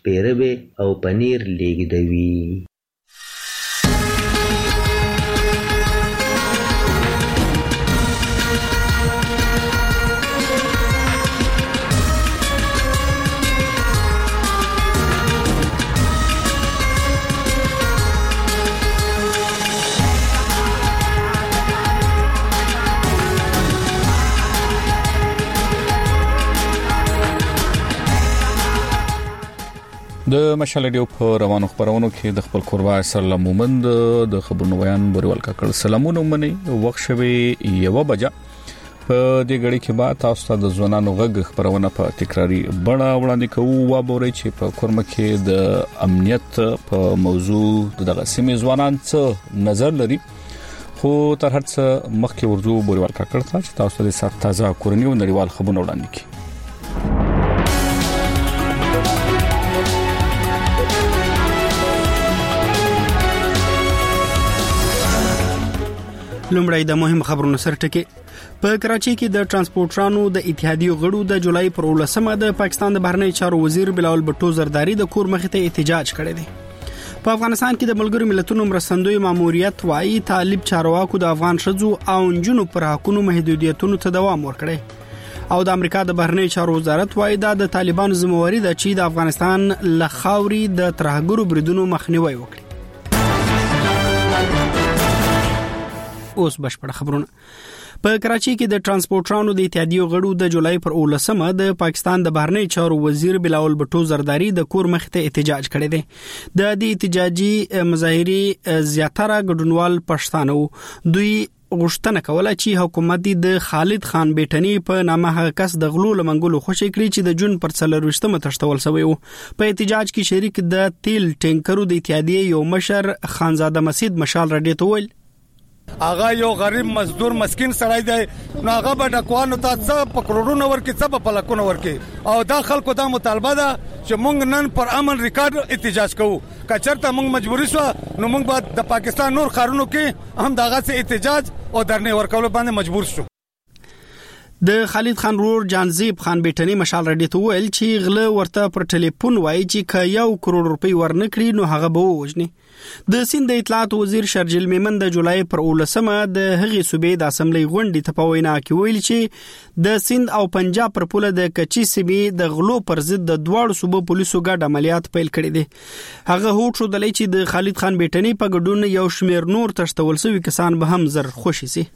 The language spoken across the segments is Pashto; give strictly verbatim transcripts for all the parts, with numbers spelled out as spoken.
پیروي او پنیر لیږدوي. د مشال ریډیو په روانو خبرونو کې د خپل کوربه سلام مومند د خبرونو بیان بریوال کاکړ سلامونه مني وخت شوي یو بجا په دې غړي کې با تاسو د ځوانانو غږ خبرونه په تکراری بڼه وړاندې کوو و بوري چې په کورم کې د امنیت په موضوع دغه سیمې ځوانان څه نظر لري خو تر هڅه مخکې ورجو بریوال کاکړ ته چې تاسو د سات تازه کورنیو نړیوال خبرونه وړاندې کوي. لومړی د مهم خبرونو سره ټکی. په کراچۍ کې د ترانسپورټرانو د اتحادیې غړو د جولای پر ولسمه د پاکستان د بهرنی چارو وزیر بلاول بټو زرداری د کور مخې ته احتجاج کړی دی. په افغانستان کې د ملګرو ملتونو مرستندوی ماموریت وايي طالب چارواکو د افغان شذو او انجونو پر حقوقو محدودیتونو ته دوام ورکړي او د امریکا د بهرنی چارو وزارت وايي دا د طالبانو ذمہواری ده چې د افغانستان لخاوري د ترهګرو بریدونو مخنیوي وکړي. اوس بشپړ خبرونه. په کراچۍ کې د ترانسپورټرانو د اتحادیې غړو د جولای پر ولسمه د پاکستان د بهرنی چارو وزیر بلاول بټو زرداری د کور مخې ته احتجاج کړی دی. د دې احتجاجي مظاهرې زیاتره ګډونوال پښتانه دوی غوښتنه کوله چې حکومت د خالد خان بیٹنی په نامه هغه کس د غلو لمنګلو خوشی کړی چې د جون پر څلرويشتمه تشتول شوی وو. په احتجاج کې شریک د تیل ټینکرو د اتحادیې یو مشر خانزاده مسید مشال رډی ته ویل آغا یو غریب مزدور مسکین سړی دی نو هغه به ډکوانو ته څه په کروڑونو ورکې څه په پلکونو ورکې او دا خلکو دا مطالبه ده چې مونږ نن پر امن ریکارډ احتجاج کوو. کچرته مونږ مجبوري شو نو مونږ به د پاکستان نور ښارونو کې هم دغه څه احتجاج او درنې ورکول باندې مجبور شو. د خالد خان رور جانزیب خان بیٹنی مشال رډی ته ویل چې غله ورته پر ټلیفون وایي چې ک یو کروڑ روپۍ ورنکړي نو هغه به وژني. د سیند د اطلاعات وزیر شرجل میمن د جولای پر ولسمه د هغې صوبې د اسمبلی غونډې ته په وینا کې ویل چې د سیند او پنجاب پر پوله د کچي سیمې د غلو پر ضد د دواړو صوبو پولیسو ګډ عملیات پیل کړي دي. هغه هوټ شو دلې چې د خالد خان بیٹنی په ګډون یو شمیر نور تشتول شوي کسان به هم زر خوشي سي.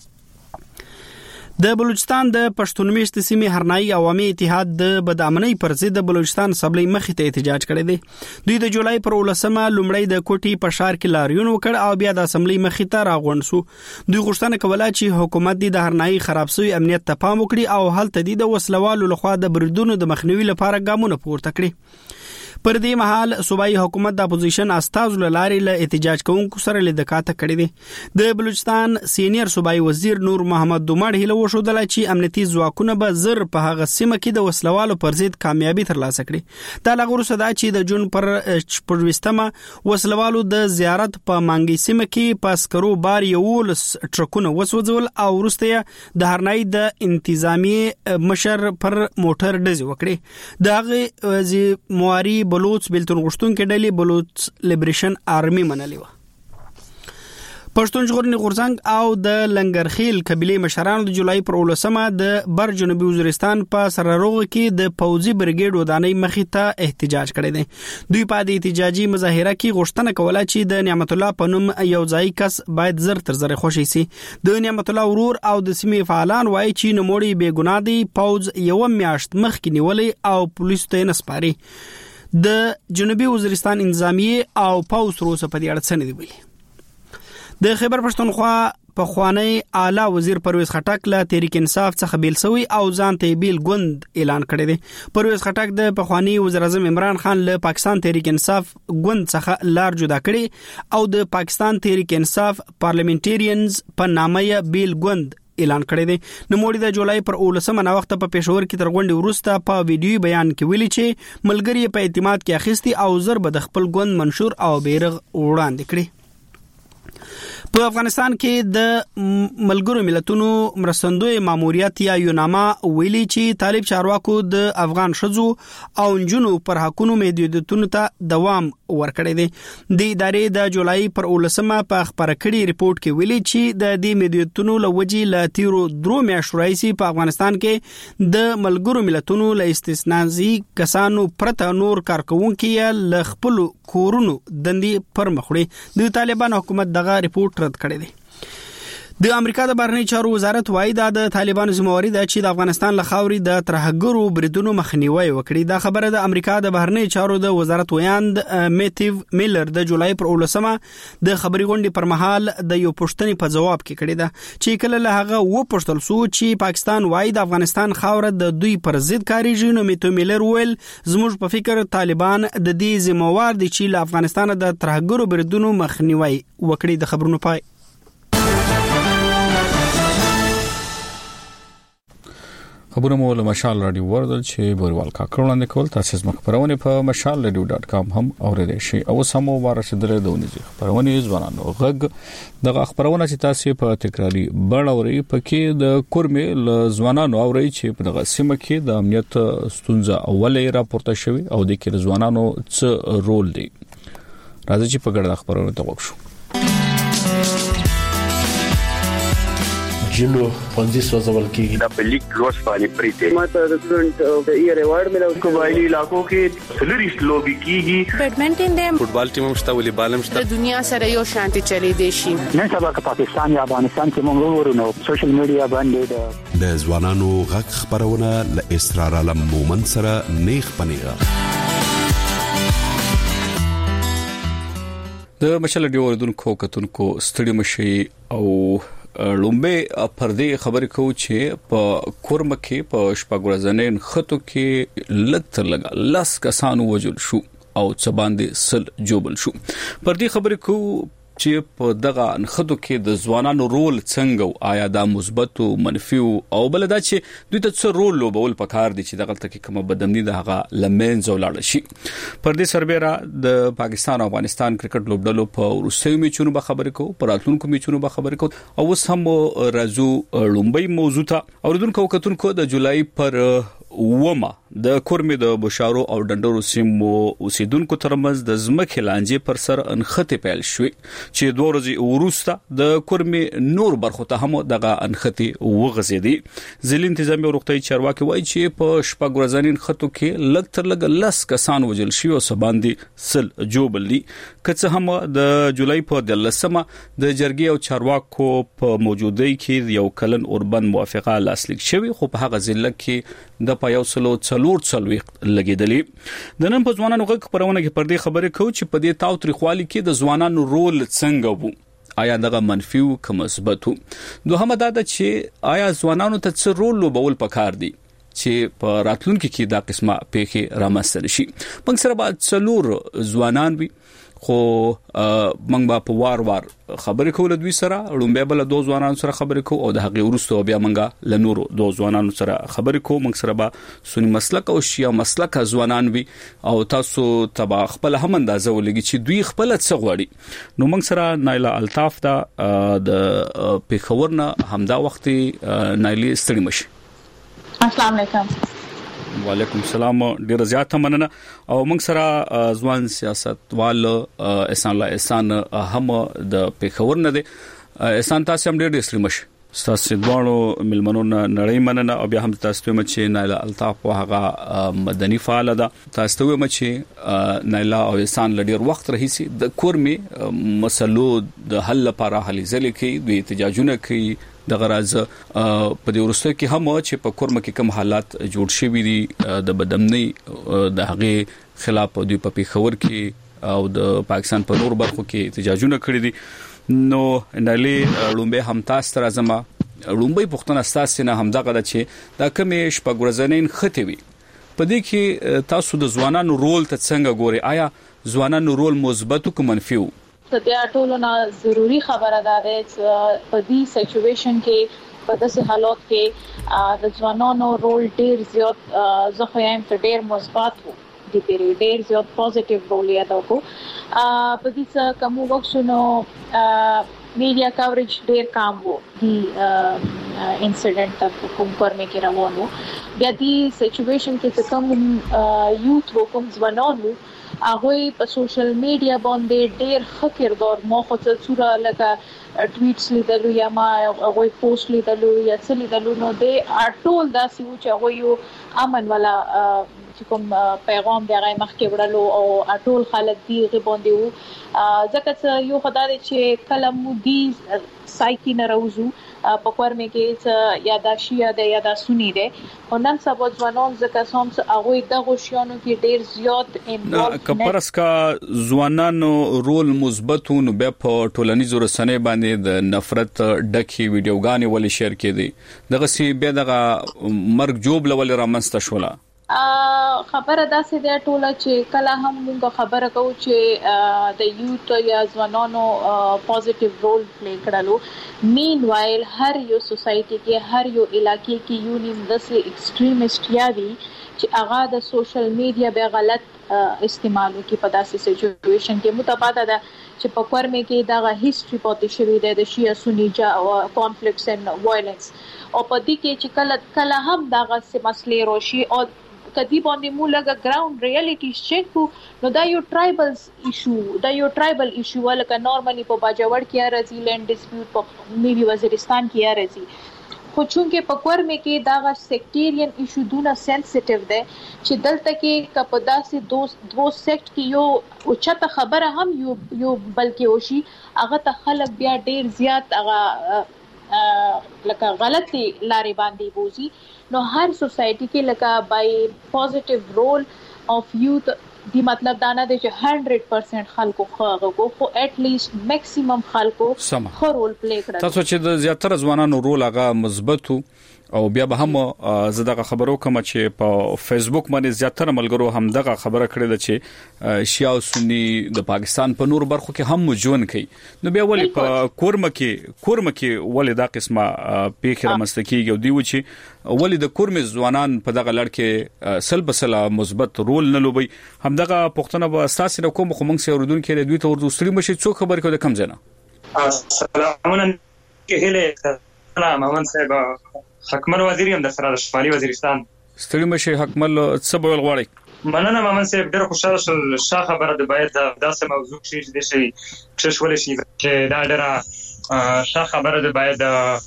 د بلوچستان د پښتون میشت سیمې هرنايي عوامي اتحاد د بدامنۍ پر ضد د بلوچستان اسمبلی مخې ته احتجاج کړی دی. دوی د جولای پر ولسمه لومړی د کوټي په ښار کې لاریون وکړ او بیا د اسمبلی مخې ته راغونډ شو. دوی غوښتنه کوله چې حکومت د هرنايي خراب شوی امنیت ته پام وکړي او هلته د وسلوالو لخوا د بریدونو د مخنیوي لپاره ګامونه پورته کړي. پر دې مهال صوبایي حکومت د اپوزیشن استازو لارې له احتجاج کوونکو سره لیدکاته کړې دي. د بلوچستان سینیئر صوبایي وزیر نور محمد دومړ هیله وشودل چې امنیتي ځواکونه به زر په هغه سیمه کې د وسلوالو پر ضد کامیابی ترلاسه کړي. دا لغړو صدا چې د جون پر پرويستمه وسلوالو د زیارت په مانګي سیمه کې پاسکرو بار یو لس ټرکونه وسوځول او ورسته د هرنايي د انتظامی مشر پر موټر ډزې وکړي. دغه زی مواری بلوچ بلتون غشتون کې ډلې بلوچ لیبریشن آرمی منلې و. پښتون ژغورنې غورځنګ او د لنګرخیل قبيله مشرانو د جولای پر ولسمه د بر جنوبي وزیرستان په سرروغ کې د پوځي برګیډ ودانۍ مخې ته احتجاج کړی دی. دوی په دې احتجاجي مظاهره کې غوښتنه کوله چې د نعمت الله په نوم یو ځای کس باید زر تر زر خوشي سي. د نعمت الله ورور او د سیمې فعالان وایي چې نوموړي بې ګناه دي، پوځ یو میاشت مخکې نیولې او پولیسو ته نسپاري. د جنوبي وزیرستان انتظامیه او پولیس روسه په دې اړه څه نه دی ویلي. د خیبر پښتونخوا په خوانی اعلی وزیر پرویز خټک له تحریک انصاف څخه بیل شوی او ځان ته بیل ګوند اعلان کړی دی. پرویز خټک د پخوانی وزیر اعظم عمران خان له پاکستان تحریک انصاف ګوند څخه لار جدا کړي او د پاکستان تحریک انصاف پارلیمنټریانز په نامه بیل ګوند اعلان کړی دی. نوموړي د جولای پر اولسمه نا وخت په پېښور کې تر غونډې وروسته په ویډیو بیان کې ویلي چې ملګری په اعتماد کې اخیستي او زر به د خپل ګوند منشور او بیرغ وړاندې کړي. په افغانستان کې د ملګرو ملتونو مرستندوی ماموریت یا یوناما ویلي چې طالب چارواکو د افغان شذو او نجونو پر حقونو محدودیتونو ته دوام ورکړی دی. د ادارې د جولای پر اولسمه په خبره کړي ریپورت کې ویلي چې د دې محدودیتونو لوجې ل تیرو درو میاشتو راځي په افغانستان کې د ملګرو ملتونو له استثنائي کسانو پرته نور کارکونکو یې ل خپل کورونو دندې پر مخړي. د طالبان حکومت دغه ریپورت رد کړی دی. د امریکا د بهرنی چارو وزارت وایي دا د طالبانو ذمہواری ده چې د افغانستان له خاورې د ترهګرو بریدونو مخنیوي وکړي. دا خبره د امریکا د بهرنی چارو د وزارت ویاند میتیو میلر د جولای پر اولسمه د خبري غونډې پر مهال د یو پوښتنې په جواب کې کړی ده چې کله له هغه و پوښتل سو چې پاکستان وایي د افغانستان خاوره د دوی پر ضد کاریږي، نو میتیو میلر ویل زموږ په فکر طالبان د دې ذمہوار دي چې له افغانستان د ترهګرو بریدونو مخنیوي وکړي. د خبرونو پای خبرونه مو له مشال رادیو وردل چې بوروال کا کړل کول تاسو زما خبرونه په مشال رادیو ډاټ کام هم اوریدئ شئ. او سمو وارشه درې دونې خبرونه ځوانانو غږ دغه خبرونه چې تاسو په تکراری بڼه اورئ پکې د کورمې له ځوانانو اورئ چې په دغه سیمه کې د امنیت ستونزه اولې راپورته شوی او د کې ځوانانو څه رول دی. راځي چې په ګډه خبرونه ته وښو. جنو پنځه سوځول کېږي دا په لیک لوس باندې پریته ماته د سټډنټ د ایئر ایوارډ ملو قبایلی علاقو کې سلریست لوبي کیږي. بیډمنټن دی، فوټبال ټیم مشته، والیبال مشته. د دنیا سره یو شانتي چلی دی شي. نن سبا که پاکستان یا افغانستان کې موږ ورونو سوشل میډیا باندې د ځوانانو غږ خبرونه ل اسرار علم مومن سره نیخ پنیغه. د مشل ډیو وردونکو کتونکو ستړي مشي او لومبه پر دې خبرې کوو چې په کورم کې په شپږورځنین خطو کې لږ تر لږه لاس کسانو وجل شو او څه باندې سل جوبل شو. پر دې خبرې کوو چې په دغه انخدو کې د ځوانانو رول څنګه آیا دا مثبت او منفي او بل دا چې دوی ته څه رول لوبول پکار دي چې دغه تل کومه بدمنی دغه لمن زولاړ شي. پر دې سربېره د پاکستان او افغانستان کرکټ لوبډلو په روسي میچونو به خبرې کوو، پر راتلونکو میچونو به خبرې کوو او اوس هم راځو لومبي موضوع ته. اوریدونکو کتونکو د جولای پر ومه د کورمې د بشارو او ډنډورو سیمو اوسیدونکو ترمنځ د ځمکې لانجې پر سر انخته پیل شوې چې دوه ورځې وروسته د کورمې نور برخو ته هم دغه انخته وغځېدي. ځل انتظامی او روغتي چارواکي وایي چې په شپږ ورځې خطو کې لږ تر لږه لس کسان وژل شوي او سباندې سل جوبل دي. که څه هم د جولای په دلسمه د جرګې او چارواکو په موجودګۍ کې یو کلن اوربند موافقه لاسلیک شوی، خو په هغه ځل کې د پایو سلو څلور څلوي لګیدلې. د نن په ځوانانو غږ خبرونه کې پر دې خبرې کوو چې په دې تاو تاریخوالي کې د ځوانانو رول څنګه وو، آیا دغه منفي او که مثبت وو. دوهمه دا ده چې آیا ځوانانو ته څه رول لوبول پکار دي چې په راتلونکو کې دا قسمه پیښې رامنځته شي. موږ سره به څلور ځوانان وي خو موږ به په وار وار خبرې کول دوی سره. لومبه بل دوه ځوانانو سره خبرې کوو او د هغه ورسته بیا موږ له نورو دوه ځوانانو سره خبرې کوو. موږ سره به سنی مسلک او شیعه مسلک ځوانان وي او تاسو تبا خپل هم اندازه ولګي چې دوی خپل څه غواړي. نو موږ سره نایلا الطاف دا د پیښورنه همدا وخت نایلی ستړي مشي. السلام علیکم. وعلیکم السلام. ډیر زیات مننه. او موږ سره ځوان سیاستوال احسان الله احسان هم د پیښور نه دي. احسان تاسو هم ډیر ستړي مشي. تاسو دوانو ملمنو نړۍ مننه او بیا هم تاسو ته چې نایلا الطاف هغه مدني فعال ده. تاسو ته چې نایلا او احسان لډیر وخت رهيسي د کورمې مسلو د حل لپاره هلې ځلې کې دوی احتجاجونه کوي. د غراز په دې ورسته کې هم چې په کورم کې کوم حالات جوړ شوي دي د بدمنۍ د هغه خلاف دوی په پیښور کې او د پاکستان په نور برخو کې احتجاجونه کړي دي. نو نالي لومبه هم تاسو تر ازمه لومبه پښتون اساس نه هم دغه چې دا کمې شپږورځنین خته وي. په دې کې تاسو د ځوانانو رول ته څنګه ګوري؟ آیا ځوانانو رول مثبت او منفي وو؟ د ټولو نه ضروری خبره ده چې په دې سچويشن کې په داسې حالات کې د ځوانانو رول ډیر زیات زه خو یم ته ډیر مثبت وو. د پیری ډیر زیات پوزټیو رول یې ادا کو ا په دې کوم وخت نو میډیا کاورج ډیر کام وو دی انسیډنټ په کوم پرمه کې روانو بیا دی سچويشن کې کوم یوت وکم ځوانانو هغه په سوشل میډیا باندې ډیر خکر دور مو خو څه صوره لکه ټویټس لیدلو یا ما هغه پوسټ لیدلو یا څه لیدلو نو د ټول داسې و چې هغه یو امن والا کوم پیغام دی هغه مخکې وړلو او ټول خلک دی غوندي وو ځکه چې یو خدای چې کلم دی سایکی نه راوځو په کورمه کې یاداشي یا یا د سنی دی او نن سبا ځوانان ځکه سم هغه د غوښیانو کې ډیر زیات انوالو کپرس کا ځوانانو رول مثبتون به په ټولنیزو رسنۍ باندې د نفرت ډکی ویډیوګانې ولې شیر کړي دغه سی به دغه مرګ جوب لول رامنځته شولا خبره داسې ده ټوله چې کله هم موږ خبره کوو چې د یوت یا ځوانانو پوزټیو رول پلی کړلو مین وایل هر یو سوسايټي کې هر یو علاقې کې یو نیم داسې ایکستریمست یا وی چې هغه د سوشل میډیا به غلط استعمالو کې په داسې سچويشن کې متباده ده چې په کورمه کې دا هیستوري پاتې شوی دی د شیا سنی جا کانفلکټس اند وایلنس او په دې کې چې کله کله هم دا غسه مسلې روشي او کدی باندې مو لګا ګراوند ریالټی چیک کو نو دا یو ټرایبلز ایشو دا یو ټرایبل ایشو ولکه نورمالي په باجوړ کې راځي لینډ ډیسپیوټ په میبي وزیرستان کې راځي خو چونکه په کورمه کې دا غ سیکټریان ایشو دونه سنسټیو ده چې دلته کې کپدا سي دوست دو سیکټ کې یو او چته خبره هم یو یو بلکې وشي هغه ته خلک بیا ډیر زیات هغه لکه غلطي لارې باندې بوزي نو هر سوسايټي کې لکه بای پوزټیو رول اف یوت دی مطلب دا نه دی چې سل پرسنټ خلکو خو خو اټ لیست میکسیمم خلکو خو رول پلی کړل تاسو چې د زیاتره ځوانانو رول هغه مثبت او بیا به هم زدهغه خبرو کوم چې په فیسبوک باندې زیاتره ملګرو هم دغه خبره کړې ده چې شیعه او سنی د پاکستان په نور برخو کې هم موجون کوي نو بیا ولې په کورمه کې کورمه کې ولې دا قسمه پیښه رامستکیږي او دی و چې ولې د کورمه ځوانان په دغه لړ کې سلب سلا مثبت رول نه لوبي هم دغه پښتنه به اساس نه کوم خو موږ سره اردن کې دوی ته اردو ستري مشي څو خبر کو د کم ځنه السلام علیکم هله سلام محمد صاحب حکمل وزیر هم د سره شمالي وزیرستان ستړي مشه حکمل څه بول غواړي مننه محمد صاحب ډېر خوشاله شول شاه خبره د باید داسې موضوع شي د شي چې ولې شي چې دا ډېر شاه خبره د باید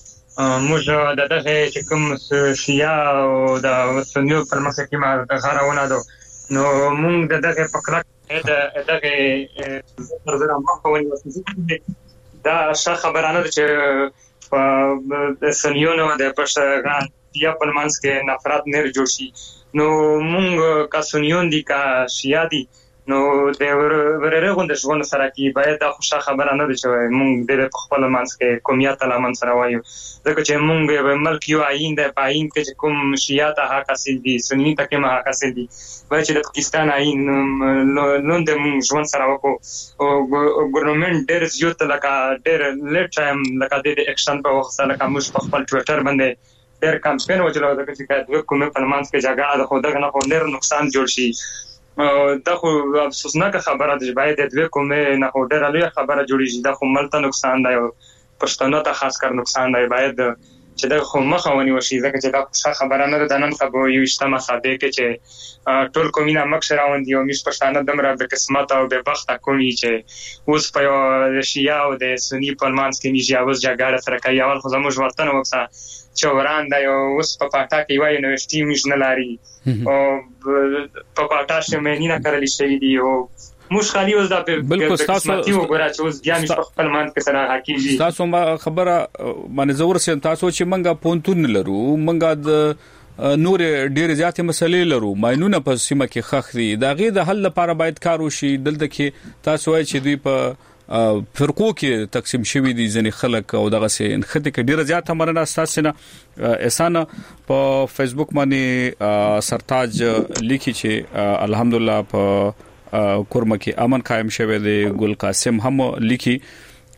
موږ د دغه چې کوم شیا او د سنیو پر مخ کې ما د غراونه دو نو موږ د دغه پکړه د دغه پرځره مخاوني دا شاه خبره نه چې د سنیونو د پښتون یا په منځ کې نفرت نه جوړ شي نو مونږ کا سنیون دي کا شیا دي نو د ورغون د ژوند سره کې باید دا خوشا خبره نه دي چې مونږ د خپل منځ کې قومیت لمن سره وایو ځکه چې مونږ ملک یو آئین د پاین کې کوم شیا ته حق حاصل دي سنی ته کوم حق حاصل دي وای چې د پاکستان آئین نن د مونږ ژوند سره وکړو او ګورنمنت ډېر زیات لکه ډېر لیټ ټایم لکه د اکشن په وخت سره کوم په خپل ټویټر باندې ډېر کمپاین وچلو د چې د کومه په منځ کې جګړه د خو دغه نه خو ډېر نقصان جوړ شي دا خو افسوسناک خبره ده چې باید د دوی کومه نه هو ډېر لوی خبره جوړیږي دا خو ملته نقصان دی او پښتنو ته خاص کر نقصان دی باید چې دا خو مخاوني وشي ځکه چې دا څه خبره نه ده نن سبا یو اجتماع ساده کې چې ټول کومینه مکسر روان دي او مش پښتانه دمره د قسمت او د بخت کومي چې اوس په شیا او د سنی په منځ کې نيږي اوس جګړه سره کوي اول خو زموږ وطن وکړه چې وران دی او اوس په پاټا کې وایي یونیورسيټي مش نه لاري او په پاټا شمه نه کړلی شي دی او مش خالي اوس د بالکل تاسو وګورئ چې اوس بیا مش په خپل مان کې سره حقيقي تاسو خبره باندې زور سم تاسو چې منګه پونتون لرو منګه د نور ډېر زیاتې مسلې لرو ماینونه په سیمه کې خخ دي دا غي د حل لپاره باید کار وشي دلته کې تاسو وایي چې دوی په فرقو کې تقسیم شوی دي ځنې خلک او دغه سي انخته کې ډیره زیاته مرنه اساس نه احسان په فیسبوک باندې سرتاج لیکي چې الحمدلله په کورمه کې امن قائم شوه دی ګل قاسم هم لیکي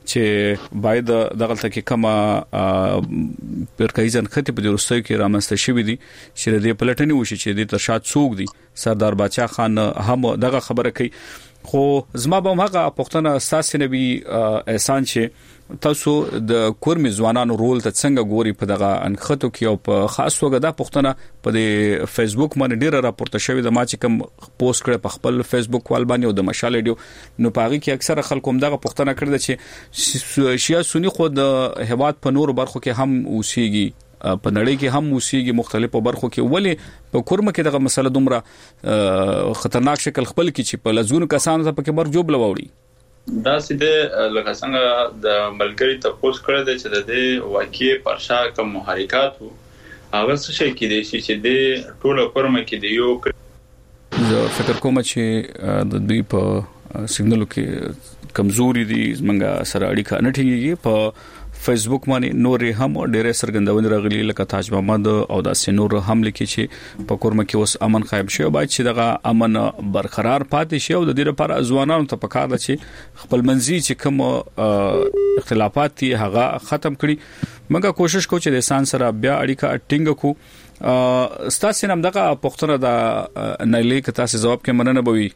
چې باید دغه تلکه کما پرکایزن خطي په ورستۍ کې رامنځته شوې دي چې د پلټنې وشي چې د ترشاد څوک دي سردار باچا خان هم دغه خبره کوي خو زما به هغه پښتنه اساس نبی احسان چې تاسو د کورمي ځوانانو رول ته څنګه ګوري په دغه انخته کې او په خاص توګه د پښتنه په د فیسبوک باندې ډیره راپورته شوی د ما چې کوم پوسټ کړ په خپل فیسبوک وال باندې او د مشال ویډیو نو پاغي کې اکثره خلکو هم دغه پښتنه کړل چې شیا سنی خو د هواد په نور برخو کې هم اوسېږي په نړۍ کې هم موسیقي مختلفو برخو کې ولې په کورمه کې دغه مسله دومره خطرناک شکل خپل کې چې په لزون کسانو ته پکې بر جوب لوړي دا سیده لکه څنګه د ملګری ته پوسټ کړی دی چې د دې واقعي پرشا کوم محرکات هغه څه شي کې دي چې د ټوله کورمه کې دی یو زه فکر کوم چې د دوی په سیګنالو کې کمزوري دي زمونږه سره اړیکه نه ټینګيږي په فیسبوک باندې نور هم ډېر سرګندونه راغلي لکه تاج محمد او د سينور هم لیکي چې په کورمه کې اوس امن قائم شي او باید چې دغه امن برقرار پاتې شي او د دې لپاره ځوانانو ته پکار ده چې خپل منځي چې کوم اختلافات دي هغه ختم کړي موږ کوشش کوو چې د انسان سره بیا اړیکه ټینګ کو ستاسو نام دغه پښتنه د نړۍ کې تاسو جواب کې مننه بوي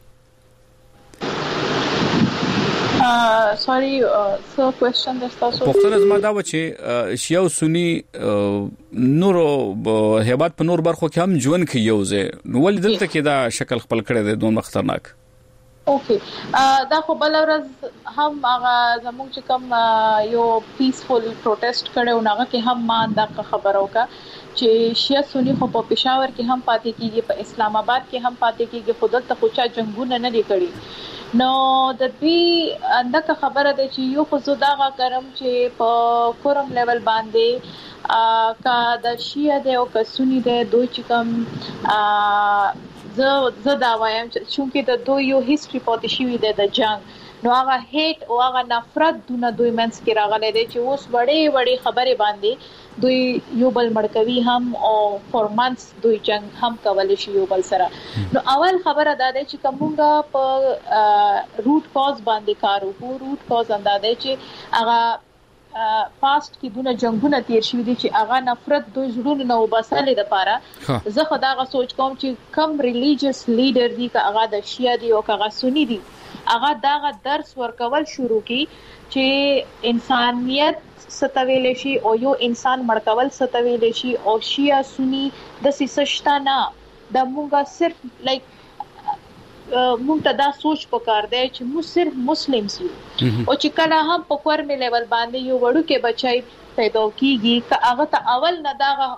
سوري سو کوېسچن د تاسو پښتنه زما دا و چې شیعه او سنی نور هیبات په نور برخو کې هم ژوند کوي یو ځای نو ول دلته کې دا شکل خپل کړی دی دوه خطرناک اوکې دا خو بل ورځ هم هغه زموږ چې کوم یو پیسفول پروټیسټ کړو هغه کې هم ما دا خبرو کا چې شیعه سنی خو په پېښور کې هم پاتې کیږي په اسلام آباد کې هم پاتې کیږي خود ته خو چا جنگونه نه لري نو د دې اندکه خبره ده چې یو خو زداغه کرم چې په کورم لیول باندې کا د شیعه ده او کا سنی ده دوی چې کوم ز ز دا وایم چې چونکه د دوی یو هیستوري پاتې شوی ده د جنگ نو هغه هیټ او هغه نفرت دونه دوی منس کې راغلي دي چې اوس وړې وړې خبره باندې دوی یو بل مړکوي هم او فور مانثs دوی جنگ هم کول شي یو بل سره نو اول خبره ده چې کومه په روټ کاز باندې کار وکړو روټ کاز اندازه چې هغه پاست کې دونه جنگونه تیر شوي دي چې هغه نفرت دوی زړونو نه وباسلې د پاره زه خدای سوچ کوم چې کم ریلیجیس لیډر دي که هغه د شیعه دي او هغه سنی دي هغه داغه درس ورکول شروع کی چې انسانيت ستویل شي او یو انسان مړکول ستویل شي او شیعه سنی د سشتا نه د مونږه صرف لایک مونږ ته دا سوچ پکار دی چې موږ صرف مسلمانز یو او چې کله هم په کورمي لیول باندې یو وړو کې بچای پیدا کیږي که هغه ته اول نه داغه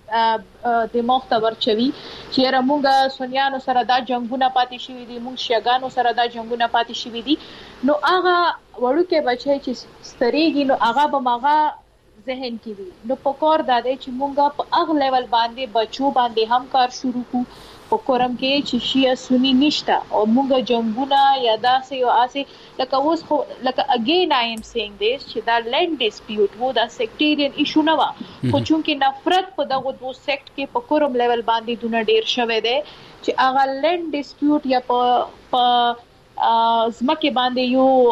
د مختبر چوي چې رمونګه سنیانو سره دا جنگونه پاتې شوی دي موږ شیګانو سره دا جنگونه پاتې شوی دي نو هغه وړوکه بچي چې ستريږي نو هغه به ماغه ذهن کې وي نو په کور دا دی چې موږ په اغه لیول باندې بچو باندې هم کار شروع کو په کورم کې چې شیعه سنی نشته او موږ جنگونه یا داسې او اسې لکه اوس خو لکه اگین آی ایم سیینګ دیس چې دا لینډ ډیسپیوټ وو دا سیکټریان ایشو نه و خو چونکه نفرت په دغه دوه سیکټ کې په کورم لیول باندې دونه ډیر شوه دی چې هغه لینډ ډیسپیوټ یا په په زمکه باندې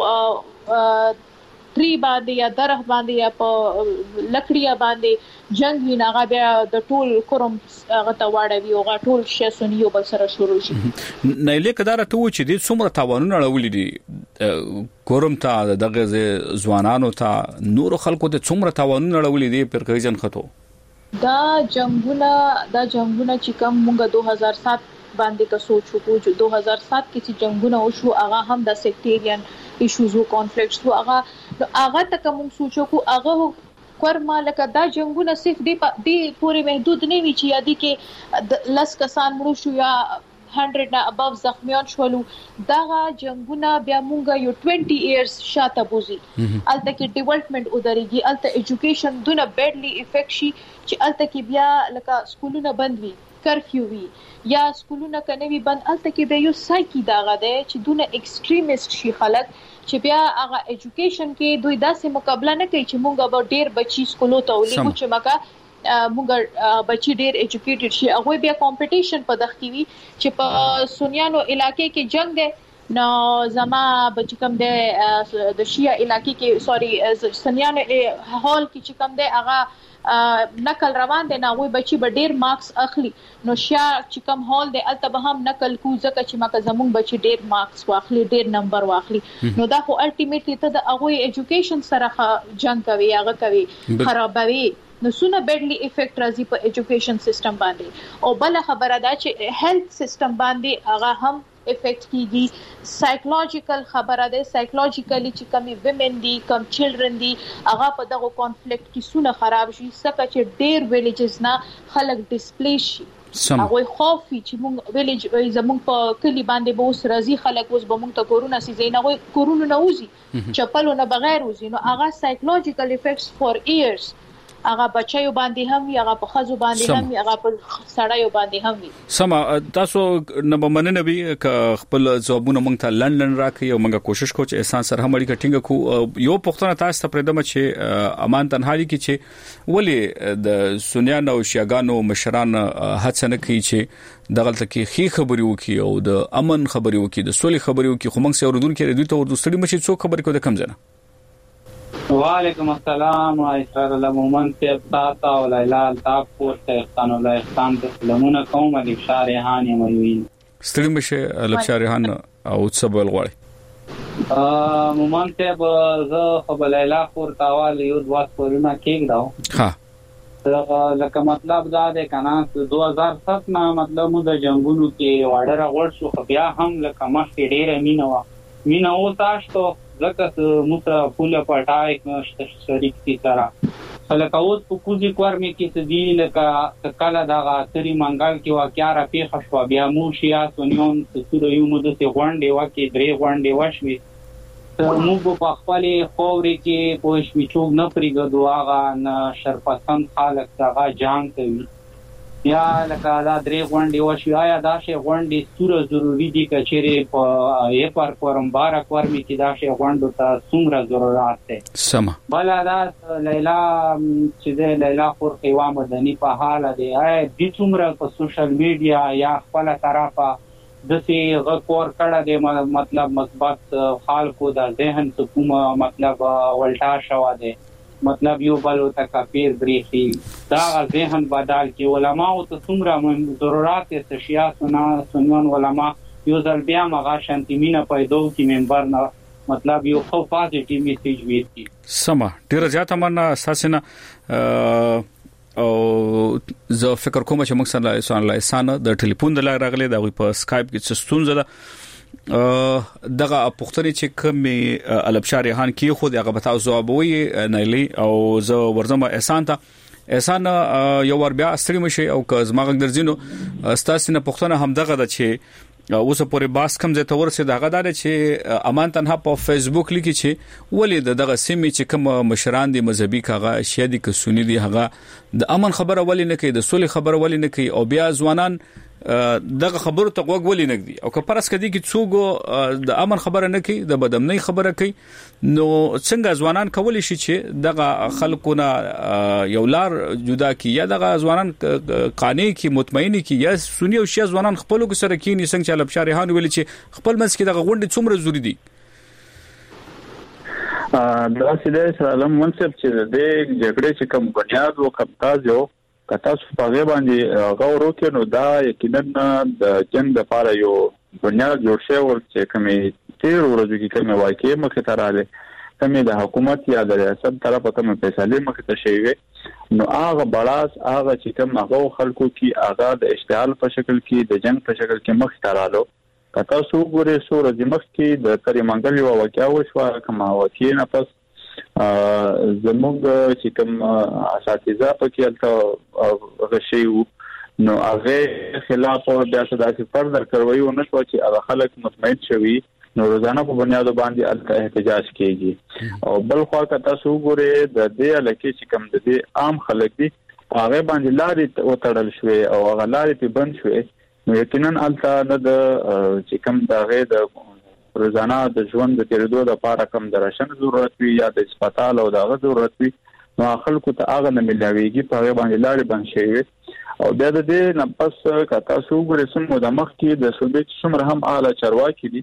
یو تری باندې یا درخ باندې یا په لکړیا باندې جنگ ویناغه بیا د ټول کوم هغه ته واړوي او ټول شسونی یو بل سره شروع شي نه لیکدار ته و چې د څومره تاوانونه راولې دي کوم ته دغه ځوانانو ته نور خلکو ته څومره تاوانونه راولې دي پر کایزن خطو دا جنگونه دا جنگونه چې کوم موږ دوه هزار سات باندې کا سوچ وکړو چې دوه هزار سات کې چې جنگونه وشو هغه هم د سیکټریان ایشوز او کانفلیکټس وو هغه هغه ته کوم سوچو کو هغه کورما لکه دا جنگونه صرف دی دی پوری محدود نه وی چې یادي کې لس کسان مړو شو یا one hundred نه اباف زخمیان شولو دا جنگونه بیا مونږه یو twenty ایئرز شاته بوزي الته کې ډیولپمنٹ ودرېږي الته ایجوکیشن دونه بیډلی افیکټ شي چې الته کې بیا لکه سکولونه بند وي کرفیو وی یا سکولونه کنه وی بند الته کې به یو سایکی داغه ده چې دونه ایکستریمیست شي خلک چې بیا هغه ایجوکیشن کې دوی داسې مقابله نه کوي چې مونږ به ډیر بچی سکولو ته ولې چې مګه مونږ بچی ډیر ایجوکیټډ شي هغه بیا کمپټیشن په دغه کې وي چې په سنیانو علاقې کې جنگ ده نو زما بچ کم د د شیا علاقې کې سوري سنیان هال کې چې کم دی هغه نقل روان دي نه وي بچي به ډیر مارکس اخلي نو شیا چې کم هال دی الته به هم نقل کو ځکه چې مکه زمون بچي ډیر مارکس واخلي ډیر نمبر واخلي نو دا خو الټیمیټلی ته د هغه ایجوکیشن سره جنگ کوي هغه کوي خرابوي نو سونه بیډلی افیکټ راځي په ایجوکیشن سیستم باندې او بل خبره دا چې هیلث سیستم باندې هغه هم افیکټ کیږي سایکولوژیکل خبره ده سایکولوژیکلی چې کمی ویمن دي کم چیلډرن دي هغه په دغه کانفلیکټ کې سونه خراب شي سکه چې ډیر ویلیجز نه خلک ډیسپلیس شي هغه خوفي چې مونږ ویلیج زمونږ په کلی باندې به اوس راځي خلک اوس به مونږ ته کورونا سي زینه وي کورونا نه وځي چپلونه بغیر وځي نو هغه سایکولوژیکل افیکټس فور ایئرز هغه بچیو باندې هم یا هغه په خزو باندې هم یا هغه په سړیو باندې هم وي سما تاسو نه بمننه بي خپل ځوابونه مونږ ته لندن راکې او مونږه کوشش کوو چې احسان سره هم اړیکه ټینګه کو یو پښتنه تاسو ته پردم چې امان تنهایی کې چې ولې د سنیان او شیعاګانو مشران هڅه نه کوي چې دغلته کې خي خبري وکي او د امن خبري وکي د سولې خبري وکي خو موږ سره ردون کې دوی ته ورستړي مشي څو خبري کو د کم ځنه وعلیکم السلام و اسرار المومن سے تاتا و لیلا الطاف پورت احسان و احسان تسلمون قوم الابشار ریحان یموین ستړي مشه الابشار ریحان او څه بل غواړي مومن سے زه خو لیلا پورت اول یو د واس پورونه کېږداو ها لکه مطلب دا دی کنه دو هزار سات نه مطلب مو د جنگونو کې واډر غوړ شو بیا هم لکه مخکې ډیره مینه وا مینه او تاسو ځکه موږ پوله پټای شریک دي سره لکه اوس په کوزي کورمې کې څه دی لکه کله دا غاتري منګل کې واقعیا را پیښ شو بیا مو شیا سونیون څه یو مو د څه غونډې واکې درې غونډې وشوي موږ په خپل خوري کې پوښ میچوغ نه پریګدو هغه نه شرپسند خلک څنګه جان کوي یا لکه دا درې غونډې وشي آیا دا شی غونډې سوره ضروری دي کچېره په یې پر کوم بار کورمې کې دا شی غونډو ته څومره ضرورت ده سم بل دا لیلا چې د لیلا خور قوا مدني په حال دی آیا د څومره په سوشل میډیا یا خپل طرفه د سي غور کړه د مطلب مثبت خلکو د ذهن څخه مطلب ولټا شو ده مطلب یو بل او تکفیر بریخي دا ذهن بدل کی علماء او څومره ضرورت ته شیا سنا سنن علماء یو ځل بیا مغه شانتیمینه پیدا کی منبر نه مطلب یو خو پازیټیو میسج ویتی سما ډیر زیاته مننه اساسنه او زه فکر کوم چې موږ سره احسان الله احسان د ټلیفون د لارې راغلي دا په اسکایپ کې څه ستونزه ده دغه پختنی چې کوم الابشار ریحان کې خو دغه بتاو جوابوي نه او زه ورزم احسان ته احسان یو ور بیا ستړي مشي او که زما غږ درځینو استاسینه پختنه هم دغه د چې اوس پورې باس کم زه تور سي دغه دار چې امان تنها په فیسبوک لیکي چې ولې دغه سیمه چې کوم مشران دي مذهبي کاغه شیا دي که سنی دي هغه د امن خبره ولې نه کوي د صلح خبره ولې نه کوي او بیا ځوانان دغه خبرو ته وګ ولې نګدي او که پرس کدي کې څوګو د امن خبره نه کوي د بدامنۍ خبره کوي نو څنګه ځوانان کولای شي چې دغه خلکونه یو لار جدا کی یا دغه ځوانان قانې کې مطمئنی کی یا سنی او شیا ځوانان خپل کو سره کې نه څنګه چې الابشار ریحان ویل چې خپل منځ کې دغه غونډه څومره ضروری دي دا سیده سلام منصب چې د جګړې چې کوم بنیاد او کمتاز یو کتا په غیبه باندې غوړ وکړو نو دا یقینا د جنگ د لپاره یو بنیاد جوړ شوی چې کومي تیر ورځې کې کومه واقعي مخه تراله کومه د حکومت یا د ریاست طرفه کومه فیصله مخه ته شوی نو هغه بلاس هغه چې کوم هغه خلکو کې هغه د اشتعال په شکل کې د جنگ په شکل کې مخه تراله کتا سو ګورې سو ورځې مخ کې د تری منګل یو واقعي وشو کومه واقعي نه پس زموږ چې کوم اساتذه په کې الته غشيو نو هغه خلاف او د اساسي فردر کوي او نشو چې هغه خلک مطمئن شوي نو روزانه په بنیاد باندې الته احتجاج کیږي او بل خو تاسو ګوره د دې لکه چې کوم د دې عام خلک دي هغه باندې لارې وتړل شوې او هغه لارې په بند شوې نو یقینا الته نه د چې کوم دغه د روزانه د ژوند د تیرېدو لپاره کوم درشن ضرورت وي یا د هسپتال او دغه ضرورت وي نو خلکو ته هغه نه ملاويږي په هغه باندې لارې بند شي او بیا د دې نه پس کتا سو ګرسم د مخ کې د سوبېت څومره هم اعلی چرواکي دي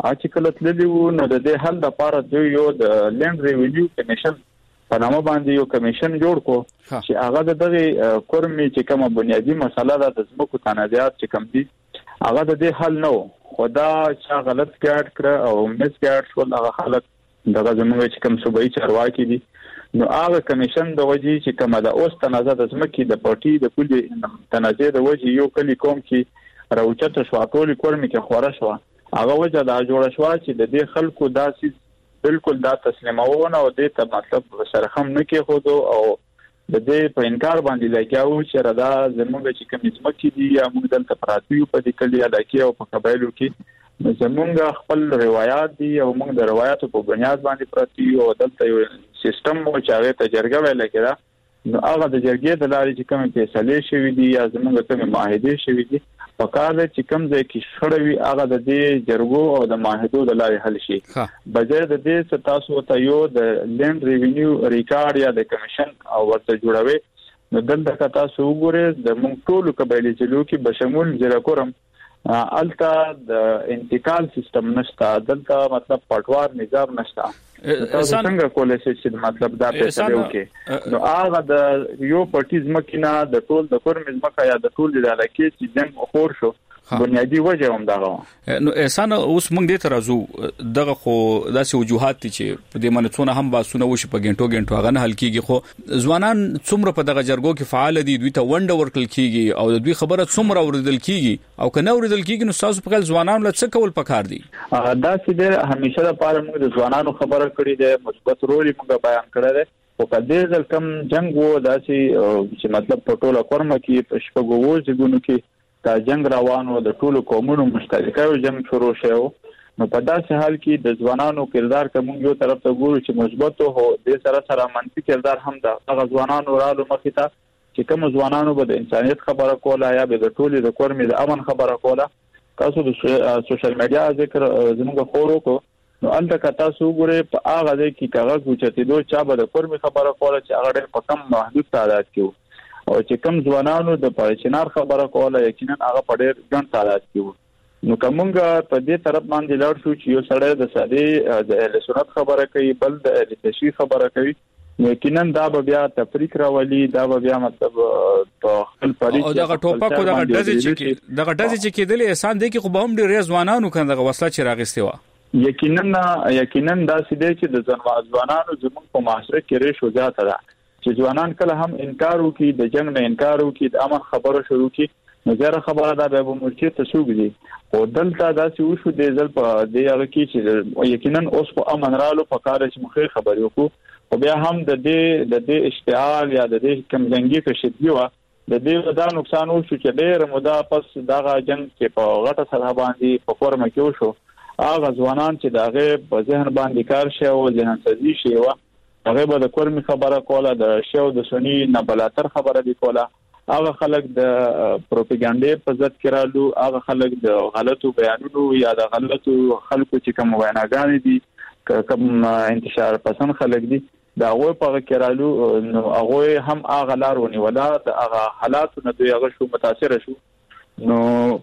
چې کله تللی وو نو د دې حل لپاره دوی یو د لند ریوینیو کمیشن په نامه باندې یو کمیشن جوړ کو چې هغه د دغه کورمي چې کومه بنیادی مسله ده د ځمکو تنازعات چې کوم دي هغه د دې حل نه خدا چې غلط ګاډ کړ او مس ګاډ شو هغه خلک دغه زموږ چې کوم صوبایي چارواکي دي نو هغه کمیشن د وجې چې کومه د اوس تنازع د ځمکې د پارټي د کلی تنازع د وجې یو کلی کوم کې راوچته شو ټول کورمي کې خوره شو هغه وجه دا جوړ شو چې د دې خلکو داسې بالکل دا تسلیمونه او د ته مطلب سره هم نه کې خو او د دې په انکار باندې لګیاو چې ردا زموږ چې کوم ځمکې دي یا موږ دلته پراتیو په دې کلی علاقې او په قبایلو کې زمونږ خپل روایت دي او موږ د روایتو په بنیاد باندې پراتیو او دلته یو سیستم مو چې هغه ته جرګه ویل کېده نو هغه د جرګې د لارې چې کوم فیصله شوي دي یا زموږ کوم معاهده شوي دي په کار چې کوم ځای کې شړوي هغه د دې جرګو او د معاهدو د لارې حل شي بجای د دې چې تاسو ته یو د لند ریوینیو ریکارډ یا د کمیشن او ورته جوړوي نو دلته تاسو وګورئ د موږ ټول قبایلی جلو کې بشمول ضلع کورم التا د انتقال سیستم نشته دلته مطلب پټوار نظام نشته تاسو څنګه کولای شئ چې مطلب دا فیصله وکړي نو هغه د یو پټیز مکینه د ټول د کورمز مکه یا د ټول د علاقې چې جنگ خور شو بنیادی وجه هم دغه نو احسان اوس موږ دې ترازو دغه خو داسې وجوهات دي چې په دې منځونه هم باسونه وشي په ګنټو ګنټو هغه نه حل کیږي خو ځوانان څومره په دغه جرګو کې فعال دي دوی ته ونډه ورکل کیږي او دوی خبره څومره اوریدل کیږي او کنه اوریدل کیږي نو تاسو په خپل ځوانانو له څه کول پکار دي دا چې همیشه لپاره موږ د ځوانانو خبره کړې ده مثبت رول موږ بیان کړی دی او کله ځل کم جنگ وو داسې چې مطلب په ټوله کورمه کې په شپږو ځګونو کې دا جنگ روانو د ټولو قومونو مشترکه جنگ شروع شو نو په داسې حال کې د ځوانانو کردار کوم یو طرف ته ګورو چې مثبت هو د سره سره منفي کردار هم دا هغه ځوانانو رالو مخې ته چې کوم ځوانانو به د انسانيت خبره کوله یا به د ټولو د کورمې د امن خبره کوله تاسو د سوشل میډیا ذکر زموږ خورو کو نو البته تاسو وګورئ په هغه ځای کې کاغذ وچته دوه چا به د کورمې خبره کوله چې هغه ډېر په کم محدود تعداد کې او چې کوم ځوانانو د پرچینار خبره کوله یقینا هغه په ډېر ګڼ تعداد کې نو کومګه په دې طرف باندې لاړ شو چې یو سړی د ساده د اهل سنت خبره کوي بل د اهل تشیع خبره کوي یقینا دا به بیا تفریق راولي دا به بیا مطلب په خپل پریک او دغه ټوپک او دغه ډزې چې دغه ډزې چې کېدل احسان دی کې خو به هم ډېر ځوانانو کنه دغه وسله چې راغستې و یقینا یقینا دا سیده چې د ځوانانو زموږ په معاشره کې ریشو زیاته ده چې ځوانان کله هم انکار وکړي د جنگ نه انکار وکړي د امن خبره شروع کړي نو زیاده خبره دا به مرچې ته سوګ دي او دلته دا چې وشو د ځل په دې هغه کې چې یقینا اوس په امن رالو په کار چې مخې خبرې وکړو او بیا هم د دې د دې اشتعال یا د دې کم جنگي کشیدګي و د دې دا نقصان وشو چې ډېر موده پس دغه جنگ کې په غټه سره باندې په فورم کې وشو هغه ځوانان چې دغه په ذهن باندې کار شي او ذهن سازي شي و هغه به د کورمي خبره کوله د شیو د سنی نه بلاتر خبره دی کوله هغه خلک د پروپاګاندا په ضد کې رالو هغه خلک د غلطو بیانونو یا د غلطو خلکو چې کوم ویناګان دي کوم انتشار پسند خلک دي دا هغه په کې رالو نو هغه هم هغه لارونه ولا د هغه حالات نه دوی هغه شو متاثر شو نو